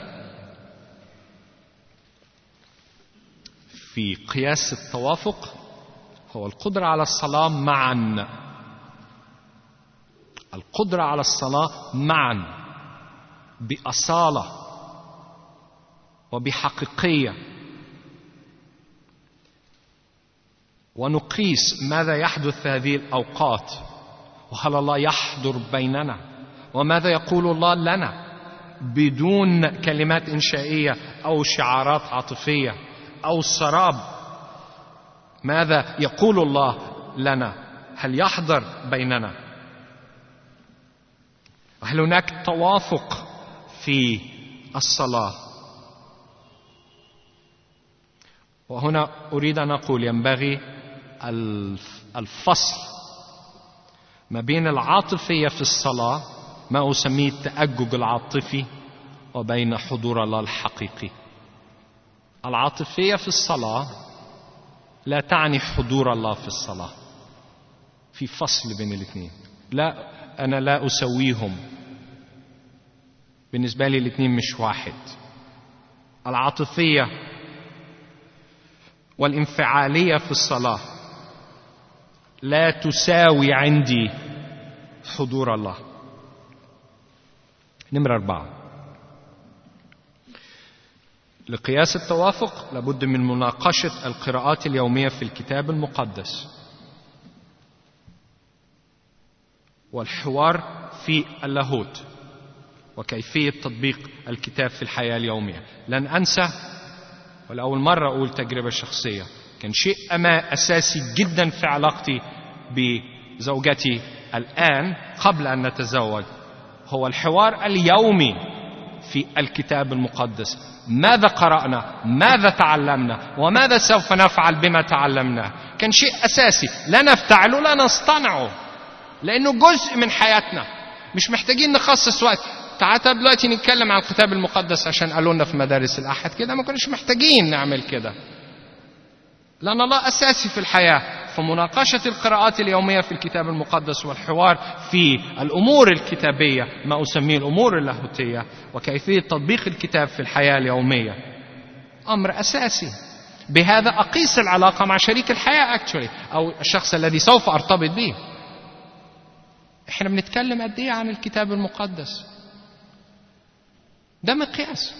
في قياس التوافق هو القدرة على الصلاة معا. القدرة على الصلاة معا بأصالة وبحقيقية، ونقيس ماذا يحدث في هذه الأوقات، وهل الله يحضر بيننا، وماذا يقول الله لنا بدون كلمات إنشائية أو شعارات عاطفية أو سراب. ماذا يقول الله لنا؟ هل يحضر بيننا؟ وهل هناك توافق في الصلاة؟ وهنا أريد أن أقول ينبغي الفصل ما بين العاطفية في الصلاة، ما أسميه التأجج العاطفي، وبين حضور الله الحقيقي. العاطفية في الصلاة لا تعني حضور الله في الصلاة، في فصل بين الاثنين. لا، أنا لا أسويهم، بالنسبة لي الاثنين مش واحد. العاطفية والانفعالية في الصلاة لا تساوي عندي حضور الله. نمرة أربعة، لقياس التوافق لابد من مناقشة القراءات اليومية في الكتاب المقدس والحوار في اللاهوت وكيفية تطبيق الكتاب في الحياة اليومية. لن أنسى ولأول مرة أقول تجربة شخصية، كان شيء أما أساسي جدا في علاقتي بزوجتي الآن قبل أن نتزوج هو الحوار اليومي في الكتاب المقدس. ماذا قرأنا؟ ماذا تعلمنا؟ وماذا سوف نفعل بما تعلمناه؟ كان شيء أساسي لا نفتعله لا نصطنعه، لأنه جزء من حياتنا. مش محتاجين نخصص وقت. تعال دلوقتي نتكلم عن الكتاب المقدس عشان قالوا لنا في مدارس الأحد كده، ما كناش محتاجين نعمل كده، لأن الله أساسي في الحياة. فمناقشة القراءات اليومية في الكتاب المقدس والحوار في الأمور الكتابية، ما أسميه الأمور اللاهوتية، وكيفية تطبيق الكتاب في الحياة اليومية أمر أساسي. بهذا أقيس العلاقة مع شريك الحياة actually أو الشخص الذي سوف أرتبط به. إحنا بنتكلم قد إيه عن الكتاب المقدس؟ ده مقياس.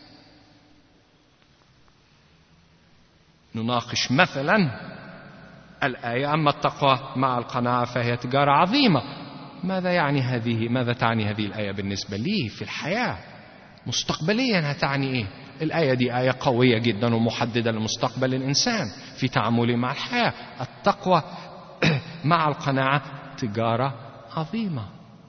نناقش مثلا الآية أما التقوى مع القناعة فهي تجارة عظيمة. ماذا يعني هذه؟ ماذا تعني هذه الآية بالنسبة لي في الحياة؟ مستقبليا هتعني إيه؟ الآية دي آية قوية جدا ومحددة لمستقبل الإنسان في تعامله مع الحياة. التقوى مع القناعة تجارة عظيمة.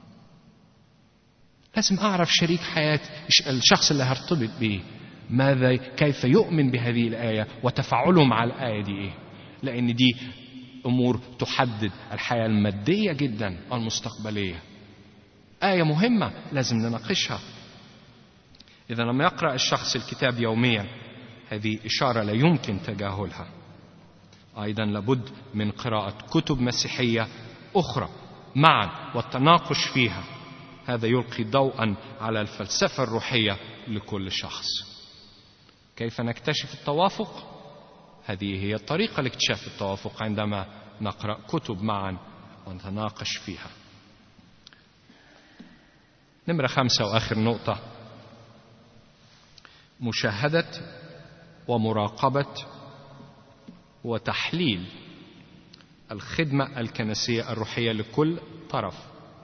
لازم أعرف شريك حياتي الشخص اللي هرتبط به ماذا كيف يؤمن بهذه الآية وتفاعله مع الآية دي إيه، لأن دي أمور تحدد الحياة المادية جدا المستقبلية. آية مهمة لازم نناقشها. إذا لم يقرأ الشخص الكتاب يوميا هذه إشارة لا يمكن تجاهلها. أيضا لابد من قراءة كتب مسيحية أخرى معا والتناقش فيها. هذا يلقي ضوءا على الفلسفة الروحية لكل شخص. كيف نكتشف التوافق؟ هذه هي الطريقة لاكتشاف التوافق، عندما نقرأ كتب معا ونتناقش فيها. نمرة خمسة وآخر نقطة، مشاهدة ومراقبة وتحليل الخدمة الكنسية الروحية لكل طرف.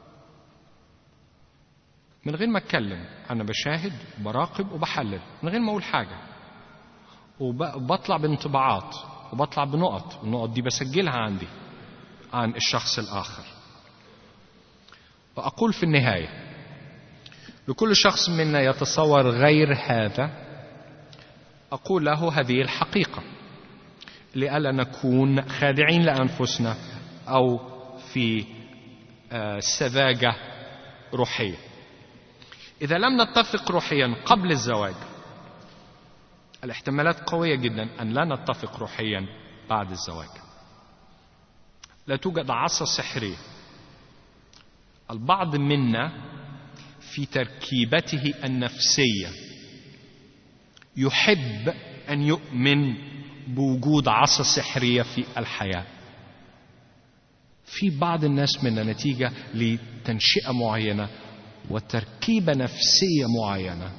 من غير ما أتكلم أنا بشاهد وبراقب وبحلل من غير ما أقول حاجة، وبطلع بانطباعات وبطلع بنقط، النقط دي بسجلها عندي عن الشخص الآخر. وأقول في النهاية لكل شخص منا يتصور غير هذا، أقول له هذه الحقيقة لئلا نكون خادعين لأنفسنا أو في سذاجة روحية. إذا لم نتفق روحيا قبل الزواج الاحتمالات قوية جدا أن لا نتفق روحيا بعد الزواج. لا توجد عصا سحرية. البعض منا في تركيبته النفسية يحب أن يؤمن بوجود عصا سحرية في الحياة. في بعض الناس منا نتيجة لتنشئة معينة وتركيبة نفسية معينة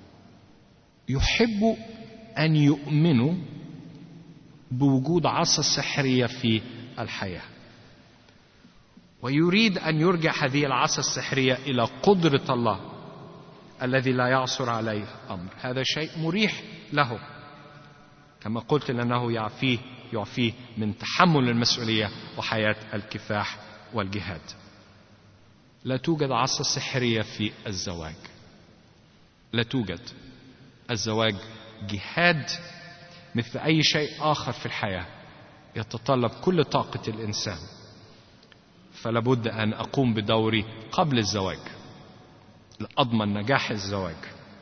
يحب أن يؤمنوا بوجود عصا سحرية في الحياة، ويريد أن يرجع هذه العصا السحرية إلى قدرة الله الذي لا يعصر عليه أمر. هذا شيء مريح له، كما قلت لأنه يعفيه يعفيه من تحمل المسؤولية وحياة الكفاح والجهاد. لا توجد عصا سحرية في الزواج، لا توجد. الزواج جهاد مثل أي شيء آخر في الحياة، يتطلب كل طاقة الإنسان. فلا بد أن أقوم بدوري قبل الزواج لأضمن نجاح الزواج.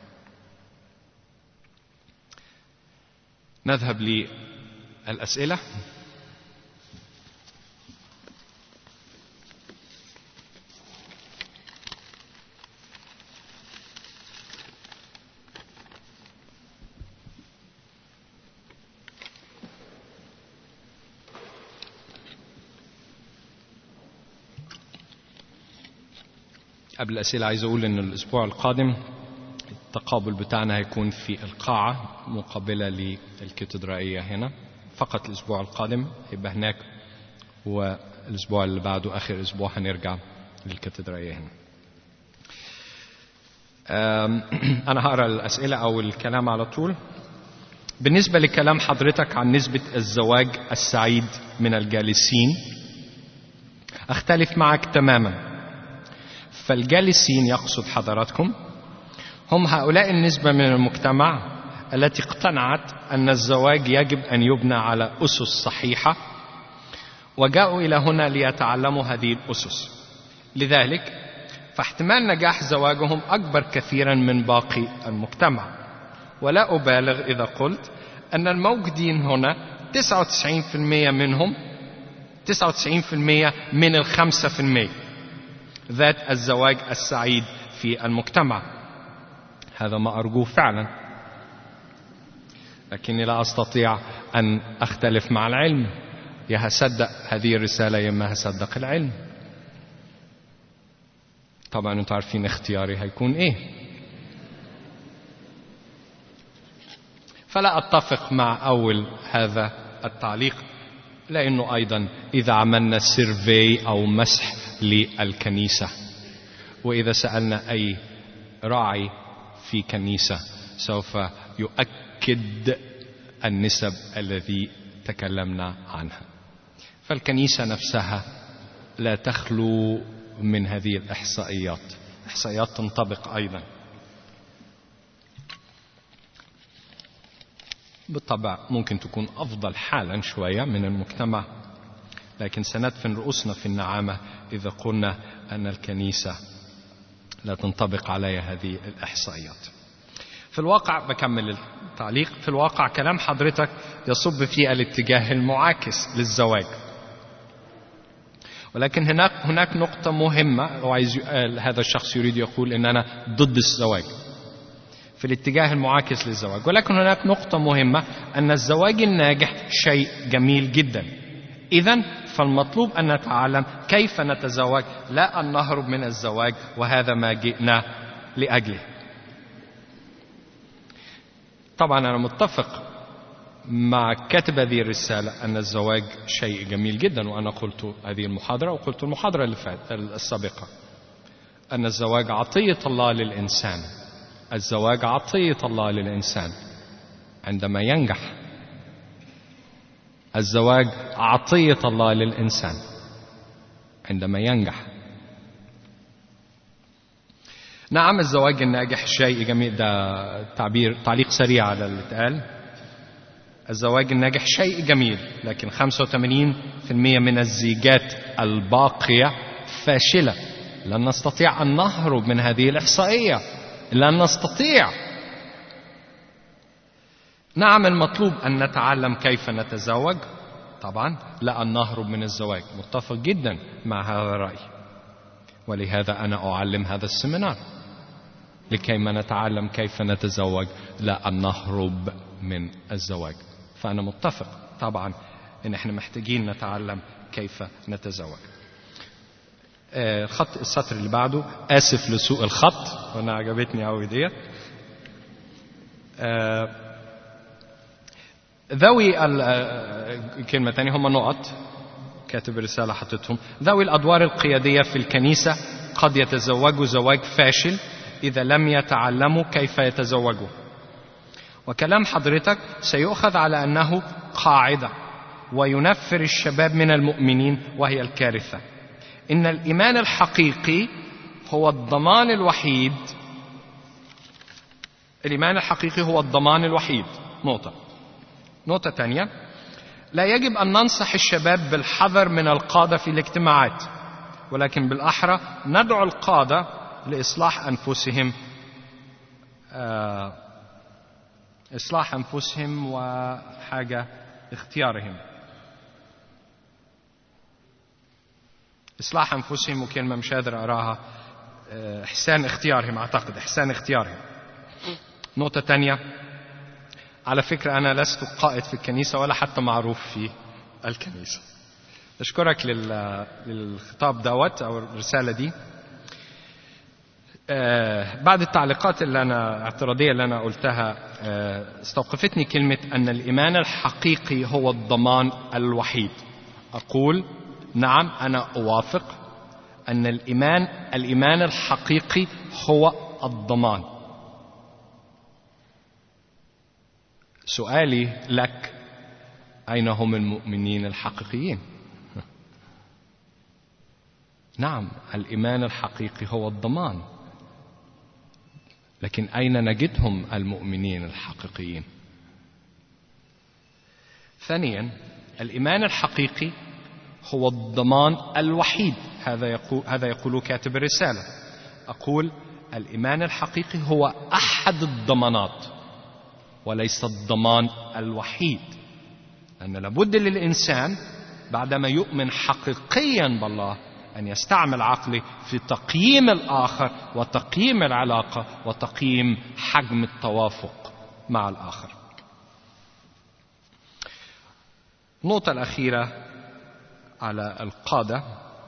نذهب للأسئلة. قبل الأسئلة عايز أقول أن الأسبوع القادم التقابل بتاعنا هيكون في القاعة مقابلة للكاتدرائية هنا فقط. الأسبوع القادم يبقى هناك، والأسبوع اللي بعده آخر أسبوع هنرجع للكاتدرائية هنا. أنا هقرأ الأسئلة أو الكلام على طول. بالنسبة لكلام حضرتك عن نسبة الزواج السعيد من الجالسين، أختلف معك تماما. فالجالسين يقصد حضراتكم هم هؤلاء النسبة من المجتمع التي اقتنعت أن الزواج يجب أن يبنى على أسس صحيحة، وجاءوا إلى هنا ليتعلموا هذه الأسس. لذلك فاحتمال نجاح زواجهم أكبر كثيرا من باقي المجتمع. ولا أبالغ إذا قلت أن الموجودين هنا تسعة وتسعين بالمئة منهم تسعة وتسعين بالمئة من الخمسة في المئة ذات الزواج السعيد في المجتمع. هذا ما أرجوه فعلا، لكني لا أستطيع أن أختلف مع العلم. يا هصدق هذه الرسالة يا ما هصدق العلم. طبعا أنتم عارفين اختياري هيكون إيه. فلا أتفق مع أول هذا التعليق، لأنه أيضا إذا عملنا سيرفي أو مسح للكنيسة، وإذا سألنا أي راعي في كنيسة سوف يؤكد النسب التي تكلمنا عنها. فالكنيسة نفسها لا تخلو من هذه الإحصائيات. إحصائيات تنطبق أيضا. بالطبع ممكن تكون أفضل حالا شوية من المجتمع، لكن سندفن رؤوسنا في النعامة إذا قلنا أن الكنيسة لا تنطبق عليها هذه الإحصائيات. في الواقع، بكمل التعليق، في الواقع كلام حضرتك يصب في الاتجاه المعاكس للزواج. ولكن هناك هناك نقطة مهمة، لو عايز هذا الشخص يريد يقول إن أنا ضد الزواج في الاتجاه المعاكس للزواج. ولكن هناك نقطة مهمة، أن الزواج الناجح شيء جميل جدا. إذن فالمطلوب أن نتعلم كيف نتزوج، لا أن نهرب من الزواج، وهذا ما جئنا لأجله. طبعا أنا متفق مع كاتب هذه الرسالة أن الزواج شيء جميل جدا، وأنا قلت هذه المحاضرة وقلت المحاضرة اللي فاتت السابقة أن الزواج عطية الله للإنسان. الزواج عطية الله للإنسان عندما ينجح. الزواج عطية الله للإنسان عندما ينجح. نعم، الزواج الناجح شيء جميل. ده تعبير تعليق سريع على اللي اتقال. الزواج الناجح شيء جميل، لكن خمسة وثمانين بالمئة من الزيجات الباقية فاشلة. لن نستطيع أن نهرب من هذه الإحصائية، لن نستطيع. نعم، المطلوب أن نتعلم كيف نتزوج، طبعا لا أن نهرب من الزواج. متفق جدا مع هذا الرأي، ولهذا أنا أعلم هذا السمينار لكي ما نتعلم كيف نتزوج، لا أن نهرب من الزواج. فأنا متفق طبعا إن إحنا محتاجين نتعلم كيف نتزوج. الخط السطر اللي بعده، آسف لسوء الخط، وأنا عجبتني أوي ديت. ذوي كلمة تانية هم نقط كاتب الرسالة حطتهم. ذوي الأدوار القيادية في الكنيسة قد يتزوجوا زواج فاشل إذا لم يتعلموا كيف يتزوجوا. وكلام حضرتك سيؤخذ على أنه قاعدة وينفر الشباب من المؤمنين، وهي الكارثة. إن الإيمان الحقيقي هو الضمان الوحيد. الإيمان الحقيقي هو الضمان الوحيد. نقطة. نقطة تانية، لا يجب أن ننصح الشباب بالحذر من القادة في الاجتماعات، ولكن بالأحرى ندعو القادة لإصلاح أنفسهم آه إصلاح أنفسهم وحاجة اختيارهم. إصلاح أنفسهم وكلمة مش قادر أراها، إحسان اختيارهم، أعتقد إحسان اختيارهم. نقطة تانية، على فكرة أنا لست قائد في الكنيسة ولا حتى معروف في الكنيسة. أشكرك للخطاب دوت أو الرسالة دي. آه بعد التعليقات اللي أنا اعتراضية اللي أنا قلتها آه استوقفتني كلمة أن الإيمان الحقيقي هو الضمان الوحيد. أقول نعم، أنا أوافق أن الإيمان الإيمان الحقيقي هو الضمان. سؤالي لك: أين هم المؤمنين الحقيقيين؟ نعم، الإيمان الحقيقي هو الضمان، لكن أين نجدهم المؤمنين الحقيقيين؟ ثانيا، الإيمان الحقيقي هو الضمان الوحيد. هذا يقول هذا يقول كاتب الرسالة. أقول الإيمان الحقيقي هو أحد الضمانات وليس الضمان الوحيد، لأن لابد للإنسان بعدما يؤمن حقيقيا بالله أن يستعمل عقله في تقييم الآخر وتقييم العلاقة وتقييم حجم التوافق مع الآخر. النقطة الأخيرة على القادة: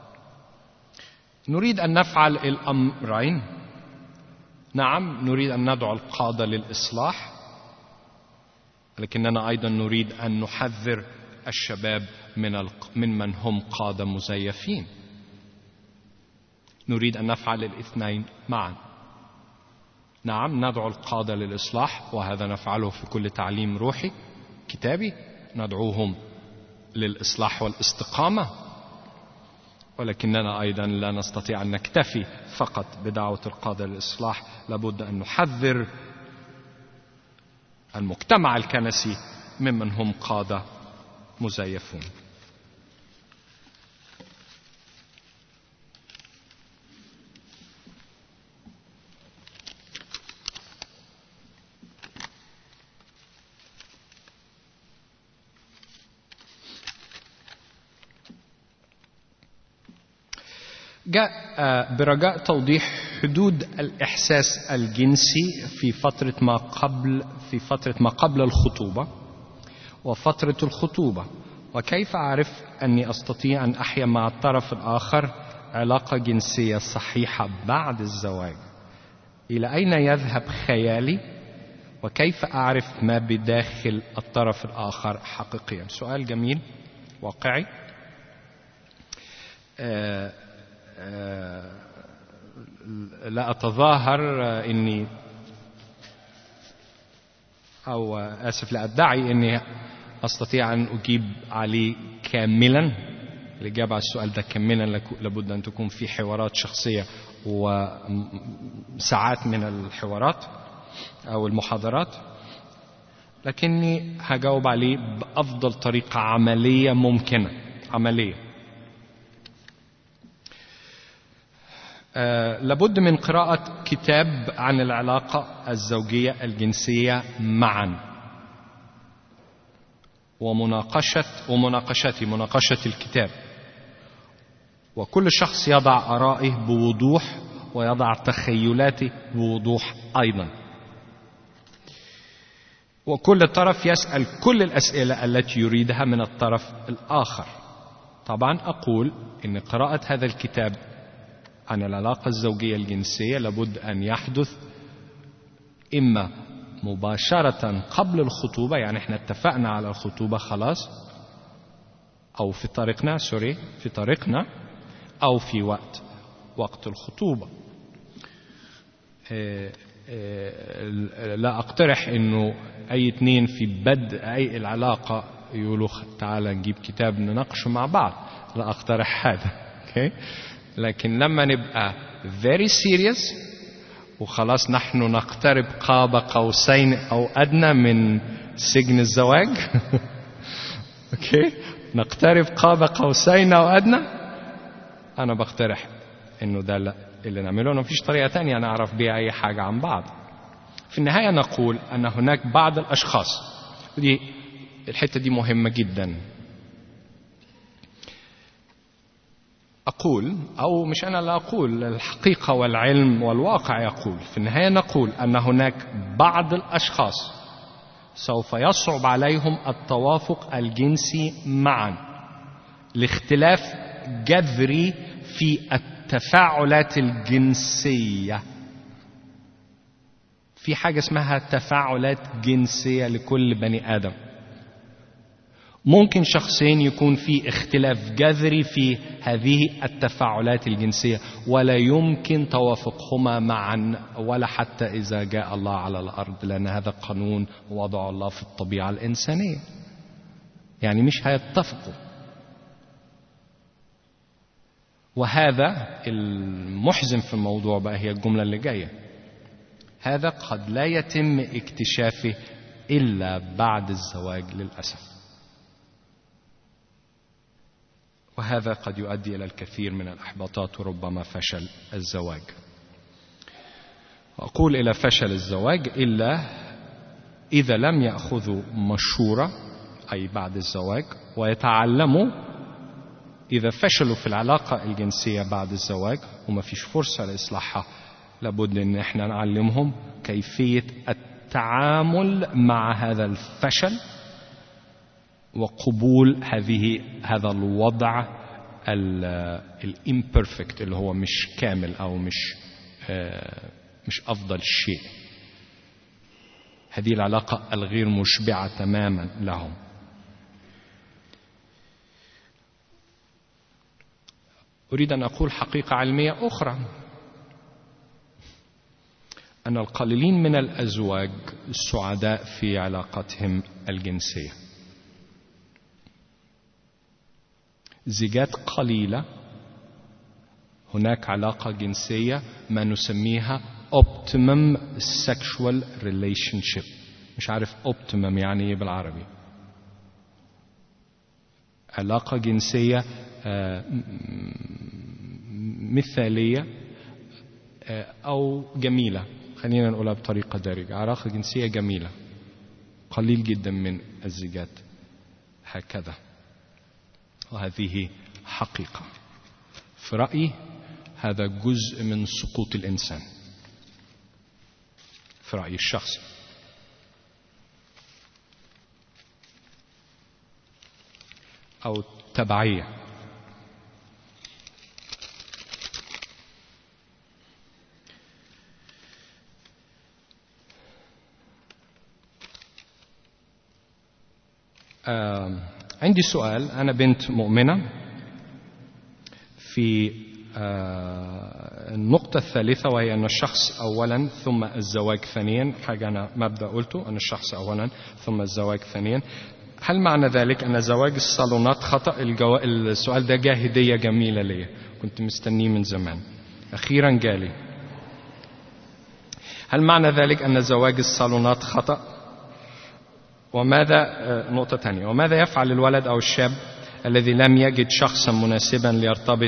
نريد أن نفعل الأمرين. نعم، نريد أن ندعو القادة للإصلاح، لكننا أيضا نريد أن نحذر الشباب من من من هم قادة مزيفين. نريد أن نفعل الاثنين معا. نعم، ندعو القادة للإصلاح، وهذا نفعله في كل تعليم روحي كتابي، ندعوهم للإصلاح والاستقامة، ولكننا أيضا لا نستطيع أن نكتفي فقط بدعوة القادة للإصلاح. لابد أن نحذر المجتمع الكنسي ممن هم قادة مزيفون. جاء برجاء توضيح حدود الإحساس الجنسي في فترة ما قبل في فترة ما قبل الخطوبة وفترة الخطوبة، وكيف أعرف أني أستطيع أن أحيا مع الطرف الآخر علاقة جنسية صحيحة بعد الزواج. إلى أين يذهب خيالي؟ وكيف أعرف ما بداخل الطرف الآخر حقيقيا؟ سؤال جميل واقعي. آه لا أتظاهر إني أو آسف لا أدعي إني أستطيع أن أجيب عليه كاملا. الإجابة على السؤال ده كاملا لابد أن تكون في حوارات شخصية وساعات من الحوارات أو المحاضرات، لكني هجاوب عليه بأفضل طريقة عملية ممكنة. عملية آه لابد من قراءة كتاب عن العلاقة الزوجية الجنسية معا، ومناقشة ومناقشتي مناقشة الكتاب، وكل شخص يضع آرائه بوضوح ويضع تخيلاته بوضوح أيضا، وكل طرف يسأل كل الأسئلة التي يريدها من الطرف الآخر. طبعا أقول إن قراءة هذا الكتاب عن العلاقة الزوجية الجنسية لابد أن يحدث إما مباشرة قبل الخطوبة، يعني احنا اتفقنا على الخطوبة خلاص، أو في طريقنا سوري في طريقنا أو في وقت وقت الخطوبة. لا أقترح إنه أي اثنين في بدء أي العلاقة يقولوا تعالى نجيب كتاب نناقشه مع بعض، لا أقترح هذا. okay. لكن لما نبقى very serious وخلاص نحن نقترب قاب قوسين أو أدنى من سجن الزواج okay. نقترب قاب قوسين أو أدنى، أنا بقترح إنه ده لا اللي نعمله، مفيش طريقة تانية نعرف بيها أي حاجة عن بعض. في النهاية نقول أن هناك بعض الأشخاص، ودي الحتة دي مهمة جدا، أقول أو مش أنا لا أقول، الحقيقة والعلم والواقع يقول، في النهاية نقول أن هناك بعض الأشخاص سوف يصعب عليهم التوافق الجنسي معا لاختلاف جذري في التفاعلات الجنسية في حاجة اسمها تفاعلات جنسية لكل بني آدم. ممكن شخصين يكون في اختلاف جذري في هذه التفاعلات الجنسية ولا يمكن توافقهما معا ولا حتى إذا جاء الله على الأرض، لأن هذا قانون وضع الله في الطبيعة الإنسانية، يعني مش هيتفقوا. وهذا المحزن في الموضوع بقى هي الجملة اللي جاية: هذا قد لا يتم اكتشافه إلا بعد الزواج للأسف، وهذا قد يؤدي إلى الكثير من الإحباطات وربما فشل الزواج. أقول إلى فشل الزواج إلا إذا لم يأخذوا مشورة، أي بعد الزواج، ويتعلموا. إذا فشلوا في العلاقة الجنسية بعد الزواج وما فيش فرصة لإصلاحها، لابد أن احنا نعلمهم كيفية التعامل مع هذا الفشل وقبول هذه هذا الوضع الامبرفكت اللي هو مش كامل أو مش مش أفضل شيء، هذه العلاقة الغير مشبعة تماما لهم. أريد أن أقول حقيقة علمية أخرى، أن القليلين من الأزواج السعداء في علاقتهم الجنسية. زيجات قليلة هناك علاقة جنسية ما نسميها optimum sexual relationship. مش عارف optimum يعني ايه بالعربي. علاقة جنسية مثالية أو جميلة، خلينا نقولها بطريقة دارجة، علاقة جنسية جميلة. قليل جدا من الزيجات هكذا، وهذه حقيقة. في رأيي هذا جزء من سقوط الإنسان، في رأيي الشخصي. أو تبعية. آه عندي سؤال. أنا بنت مؤمنة. في آه النقطة الثالثة، وهي أن الشخص أولا ثم الزواج ثانيا. حاجة أنا مبدأ قلته، أن الشخص أولا ثم الزواج ثانيا. هل معنى ذلك أن زواج الصالونات خطأ؟ الجو... السؤال ده جه هدية جميلة لي، كنت مستنيه من زمان، أخيرا جالي. هل معنى ذلك أن زواج الصالونات خطأ؟ وماذا نقطة ثانية، وماذا يفعل الولد أو الشاب الذي لم يجد شخصا مناسبا ليرتبط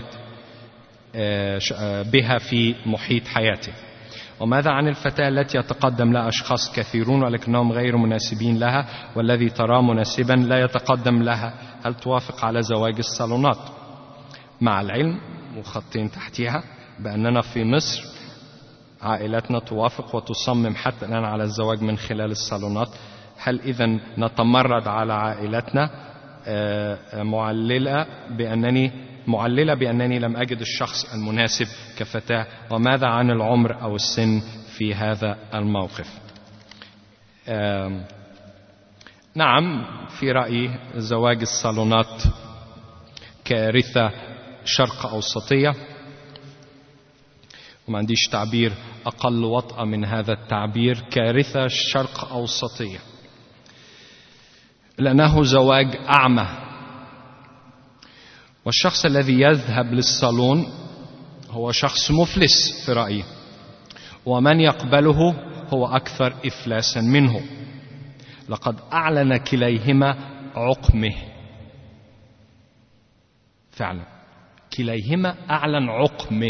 بها في محيط حياته؟ وماذا عن الفتاة التي يتقدم لها أشخاص كثيرون ولكنهم غير مناسبين لها، والذي تراه مناسبا لا يتقدم لها؟ هل توافق على زواج الصالونات؟ مع العلم وخطين تحتها بأننا في مصر عائلاتنا توافق وتصمم حتى الآن على الزواج من خلال الصالونات. هل إذن نتمرد على عائلتنا معللة بأنني معللة بأنني لم أجد الشخص المناسب كفتاة؟ وماذا عن العمر أو السن في هذا الموقف؟ نعم، في رأيي زواج الصالونات كارثة شرق أوسطية، وما عنديش تعبير أقل وطأة من هذا التعبير، كارثة شرق أوسطية، لأنه زواج أعمى. والشخص الذي يذهب للصالون هو شخص مفلس في رأيي، ومن يقبله هو أكثر إفلاسا منه. لقد أعلن كليهما عقمه، فعلا كليهما أعلن عقمه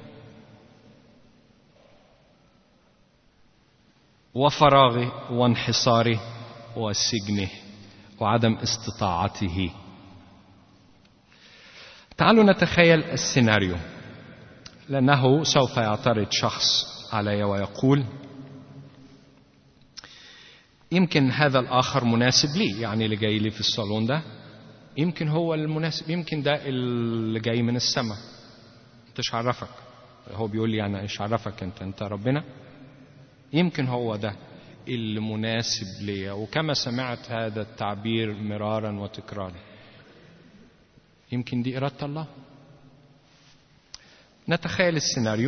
وفراغه وانحصاره وسجنه وعدم استطاعته. تعالوا نتخيل السيناريو، لأنه سوف يعترض شخص علي ويقول يمكن هذا الآخر مناسب لي، يعني اللي جاي لي في الصالون ده يمكن هو المناسب، يمكن ده اللي جاي من السماء، انت ايش عرفك؟ هو بيقول لي يعني ايش عرفك انت انت ربنا؟ يمكن هو ده المناسب لي. وكما سمعت هذا التعبير مرارا وتكرارا، يمكن دي إرادة الله. نتخيل السيناريو.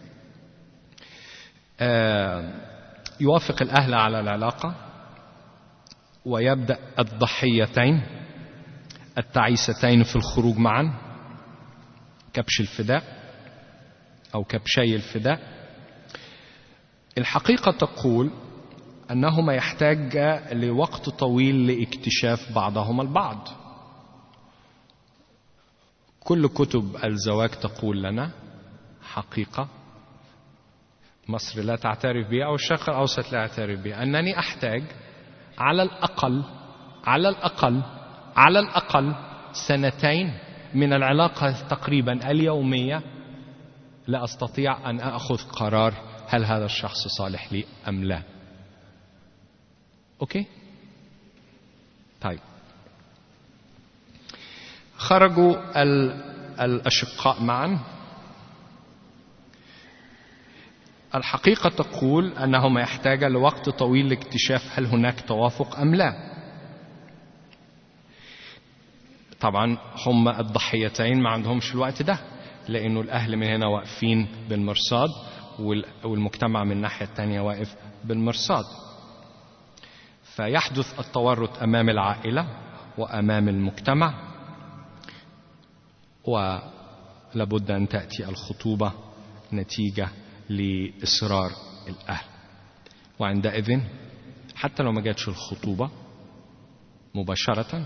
آه يوافق الأهل على العلاقة، ويبدأ الضحيتين التعيستين في الخروج معا، كبش الفداء أو كبشي الفداء. الحقيقة تقول أنهما يحتاج لوقت طويل لاكتشاف بعضهما البعض. كل كتب الزواج تقول لنا حقيقة مصر لا تعترف بها أو الشرق الأوسط لا يعترف بها، أنني أحتاج على الأقل على الأقل على الأقل سنتين من العلاقة تقريبا اليومية لا أستطيع أن أخذ قرار هل هذا الشخص صالح لي أم لا. أوكي؟ طيب، خرجوا الأشقاء معا. الحقيقة تقول أنهما يحتاجا لوقت طويل لاكتشاف هل هناك توافق أم لا. طبعا هم الضحيتين ما عندهمش الوقت ده، لأنه الأهل من هنا واقفين بالمرصاد والمجتمع من الناحية الثانية واقف بالمرصاد. فيحدث التورط أمام العائلة وأمام المجتمع، ولابد أن تأتي الخطوبة نتيجة لإصرار الأهل. وعندئذ حتى لو ما جاتش الخطوبة مباشرة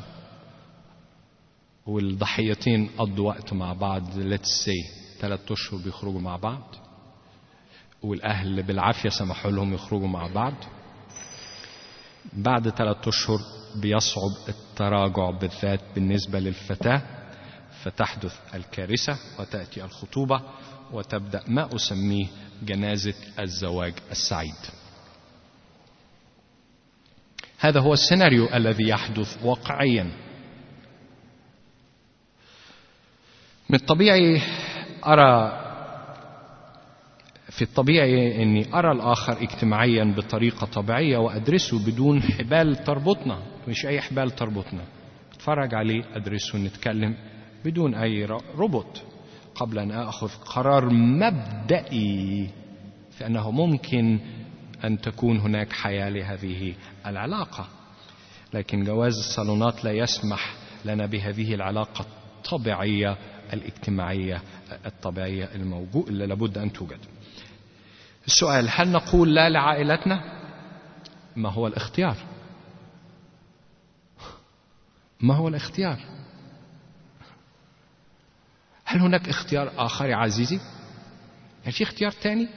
والضحيتين قضوا وقت مع بعض، let's say ثلاثة أشهر بيخرجوا مع بعض، والأهل بالعافية سمحوا لهم يخرجوا مع بعض، بعد ثلاثة أشهر بيصعب التراجع بالذات بالنسبة للفتاة، فتحدث الكارثة وتأتي الخطوبة وتبدأ ما أسميه جنازة الزواج السعيد. هذا هو السيناريو الذي يحدث واقعيا. من الطبيعي أرى في الطبيعي أني أرى الآخر اجتماعيا بطريقة طبيعية وأدرسه بدون حبال تربطنا، مش أي حبال تربطنا، أتفرج عليه أدرسه نتكلم بدون أي ربط قبل أن أخذ قرار مبدئي في أنه ممكن أن تكون هناك حياة لهذه العلاقة. لكن جواز الصالونات لا يسمح لنا بهذه العلاقة الطبيعية الاجتماعية الطبيعية الموجودة اللي لابد أن توجد. السؤال: هل نقول لا لعائلتنا؟ ما هو الاختيار؟ ما هو الاختيار؟ هل هناك اختيار آخر يا عزيزي؟ هل في اختيار تاني؟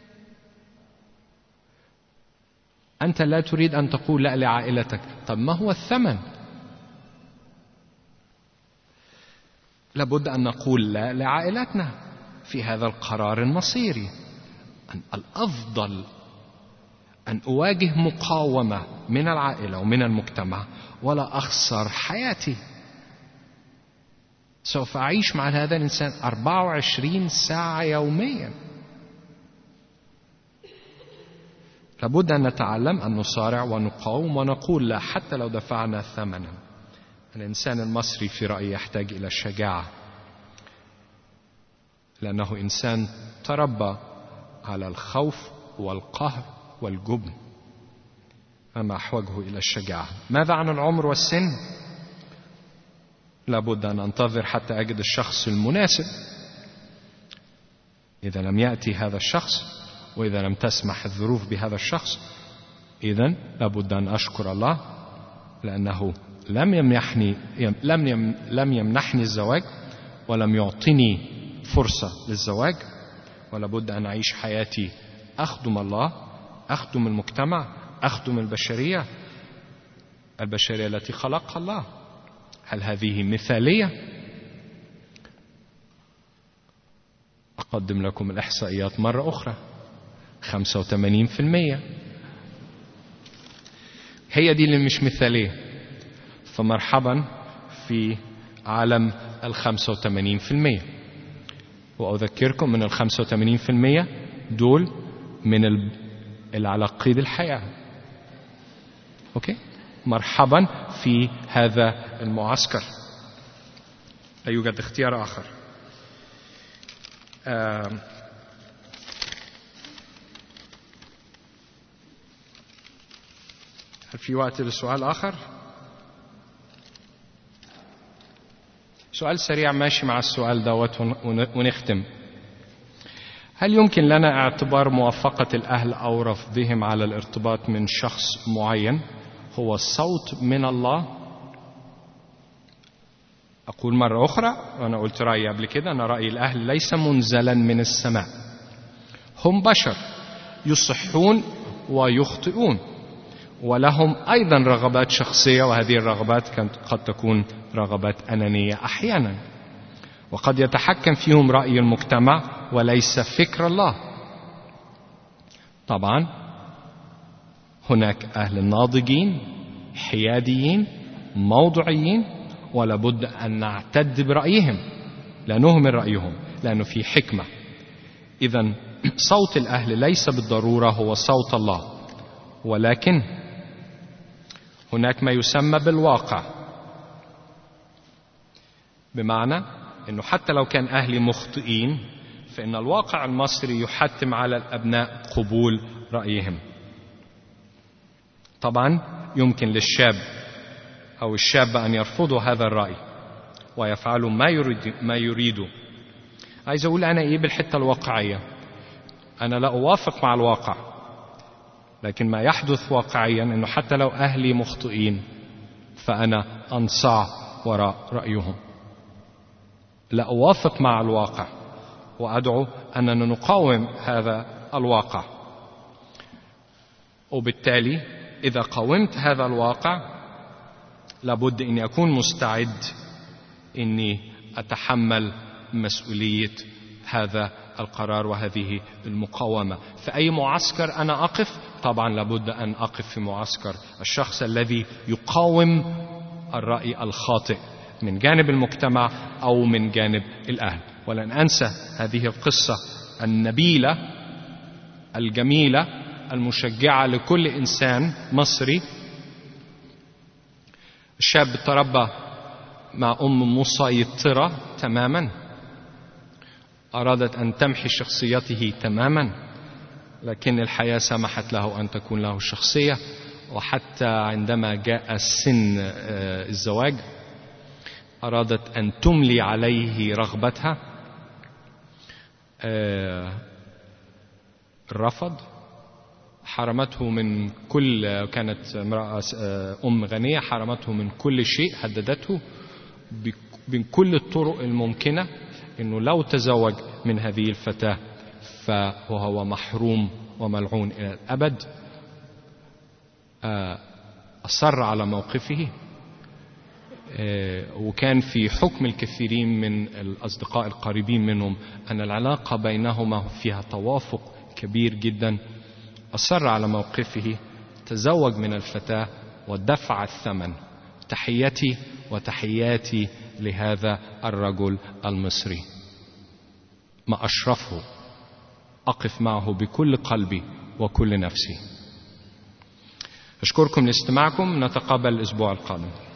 أنت لا تريد أن تقول لا لعائلتك، طب ما هو الثمن؟ لابد أن نقول لا لعائلتنا في هذا القرار المصيري. أن الأفضل أن أواجه مقاومة من العائلة ومن المجتمع ولا أخسر حياتي. سوف أعيش مع هذا الإنسان أربعة وعشرين ساعة يوميا. لابد أن نتعلم أن نصارع ونقاوم ونقول لا حتى لو دفعنا ثمنا. الإنسان المصري في رأيي يحتاج إلى الشجاعة، لأنه إنسان تربى على الخوف والقهر والجبن، أما أحوجه إلى الشجاعة. ماذا عن العمر والسن؟ لابد أن أنتظر حتى أجد الشخص المناسب. إذا لم يأتي هذا الشخص وإذا لم تسمح الظروف بهذا الشخص، إذن لابد أن أشكر الله لأنه لم يمنحني لم يم لم يمنحني الزواج ولم يعطني فرصة للزواج، ولابد أن أعيش حياتي أخدم الله، أخدم المجتمع، أخدم البشرية البشرية التي خلقها الله. هل هذه مثالية؟ أقدم لكم الإحصائيات مرة أخرى. خمسة وثمانين بالمئة هي دي اللي مش مثالية. فمرحبا في عالم الخمسة وثمانين بالمئة. وأذكركم من الخمسة وثمانين بالمئة دول من إلا على قيد الحياة. أوكي؟ مرحبا في هذا المعسكر، لا يوجد اختيار آخر. آه هل في وقت للسؤال آخر؟ سؤال سريع ماشي مع السؤال دوت ونختم. هل يمكن لنا اعتبار موافقة الأهل أو رفضهم على الارتباط من شخص معين هو الصوت من الله؟ أقول مرة أخرى، وأنا قلت رأيي قبل كده، أنا رأي الأهل ليس منزلا من السماء، هم بشر يصحون ويخطئون، ولهم أيضا رغبات شخصية، وهذه الرغبات قد تكون رغبات أنانية أحيانا، وقد يتحكم فيهم رأي المجتمع وليس فكر الله. طبعا هناك أهل ناضجين حياديين موضوعيين، ولابد أن نعتد برأيهم، لا نهمل رأيهم لأنه في حكمة. إذن صوت الأهل ليس بالضرورة هو صوت الله، ولكن هناك ما يسمى بالواقع، بمعنى أنه حتى لو كان أهلي مخطئين فإن الواقع المصري يحتم على الأبناء قبول رأيهم. طبعا يمكن للشاب أو الشابة أن يرفضوا هذا الرأي ويفعلوا ما يريد ما يريدوا. عايز أقول أنا إيه بالحتة الواقعية؟ أنا لا أوافق مع الواقع، لكن ما يحدث واقعيا أنه حتى لو أهلي مخطئين فأنا أنصاع وراء رأيهم. لا أوافق مع الواقع، وأدعو أننا نقاوم هذا الواقع. وبالتالي إذا قاومت هذا الواقع لابد أن أكون مستعد أني أتحمل مسؤولية هذا القرار وهذه المقاومة. في أي معسكر أنا أقف، طبعا لابد أن أقف في معسكر الشخص الذي يقاوم الرأي الخاطئ من جانب المجتمع أو من جانب الأهل. ولن أنسى هذه القصة النبيلة الجميلة المشجعة لكل إنسان مصري. الشاب تربى مع أم مسيطرة تماما، أرادت أن تمحي شخصيته تماما، لكن الحياة سمحت له أن تكون له شخصية. وحتى عندما جاء سن الزواج أرادت أن تملي عليه رغبتها، رفض، حرمته من كل، كانت امرأة أم غنية، حرمته من كل شيء، هددته بكل الطرق الممكنة إنه لو تزوج من هذه الفتاة فهو محروم وملعون إلى الأبد. أصر على موقفه، وكان في حكم الكثيرين من الأصدقاء القريبين منهم أن العلاقة بينهما فيها توافق كبير جدا. أصر على موقفه، تزوج من الفتاة ودفع الثمن. تحيتي وتحياتي لهذا الرجل المصري، ما أشرفه، أقف معه بكل قلبي وكل نفسي. أشكركم لاستماعكم، نتقابل الأسبوع القادم.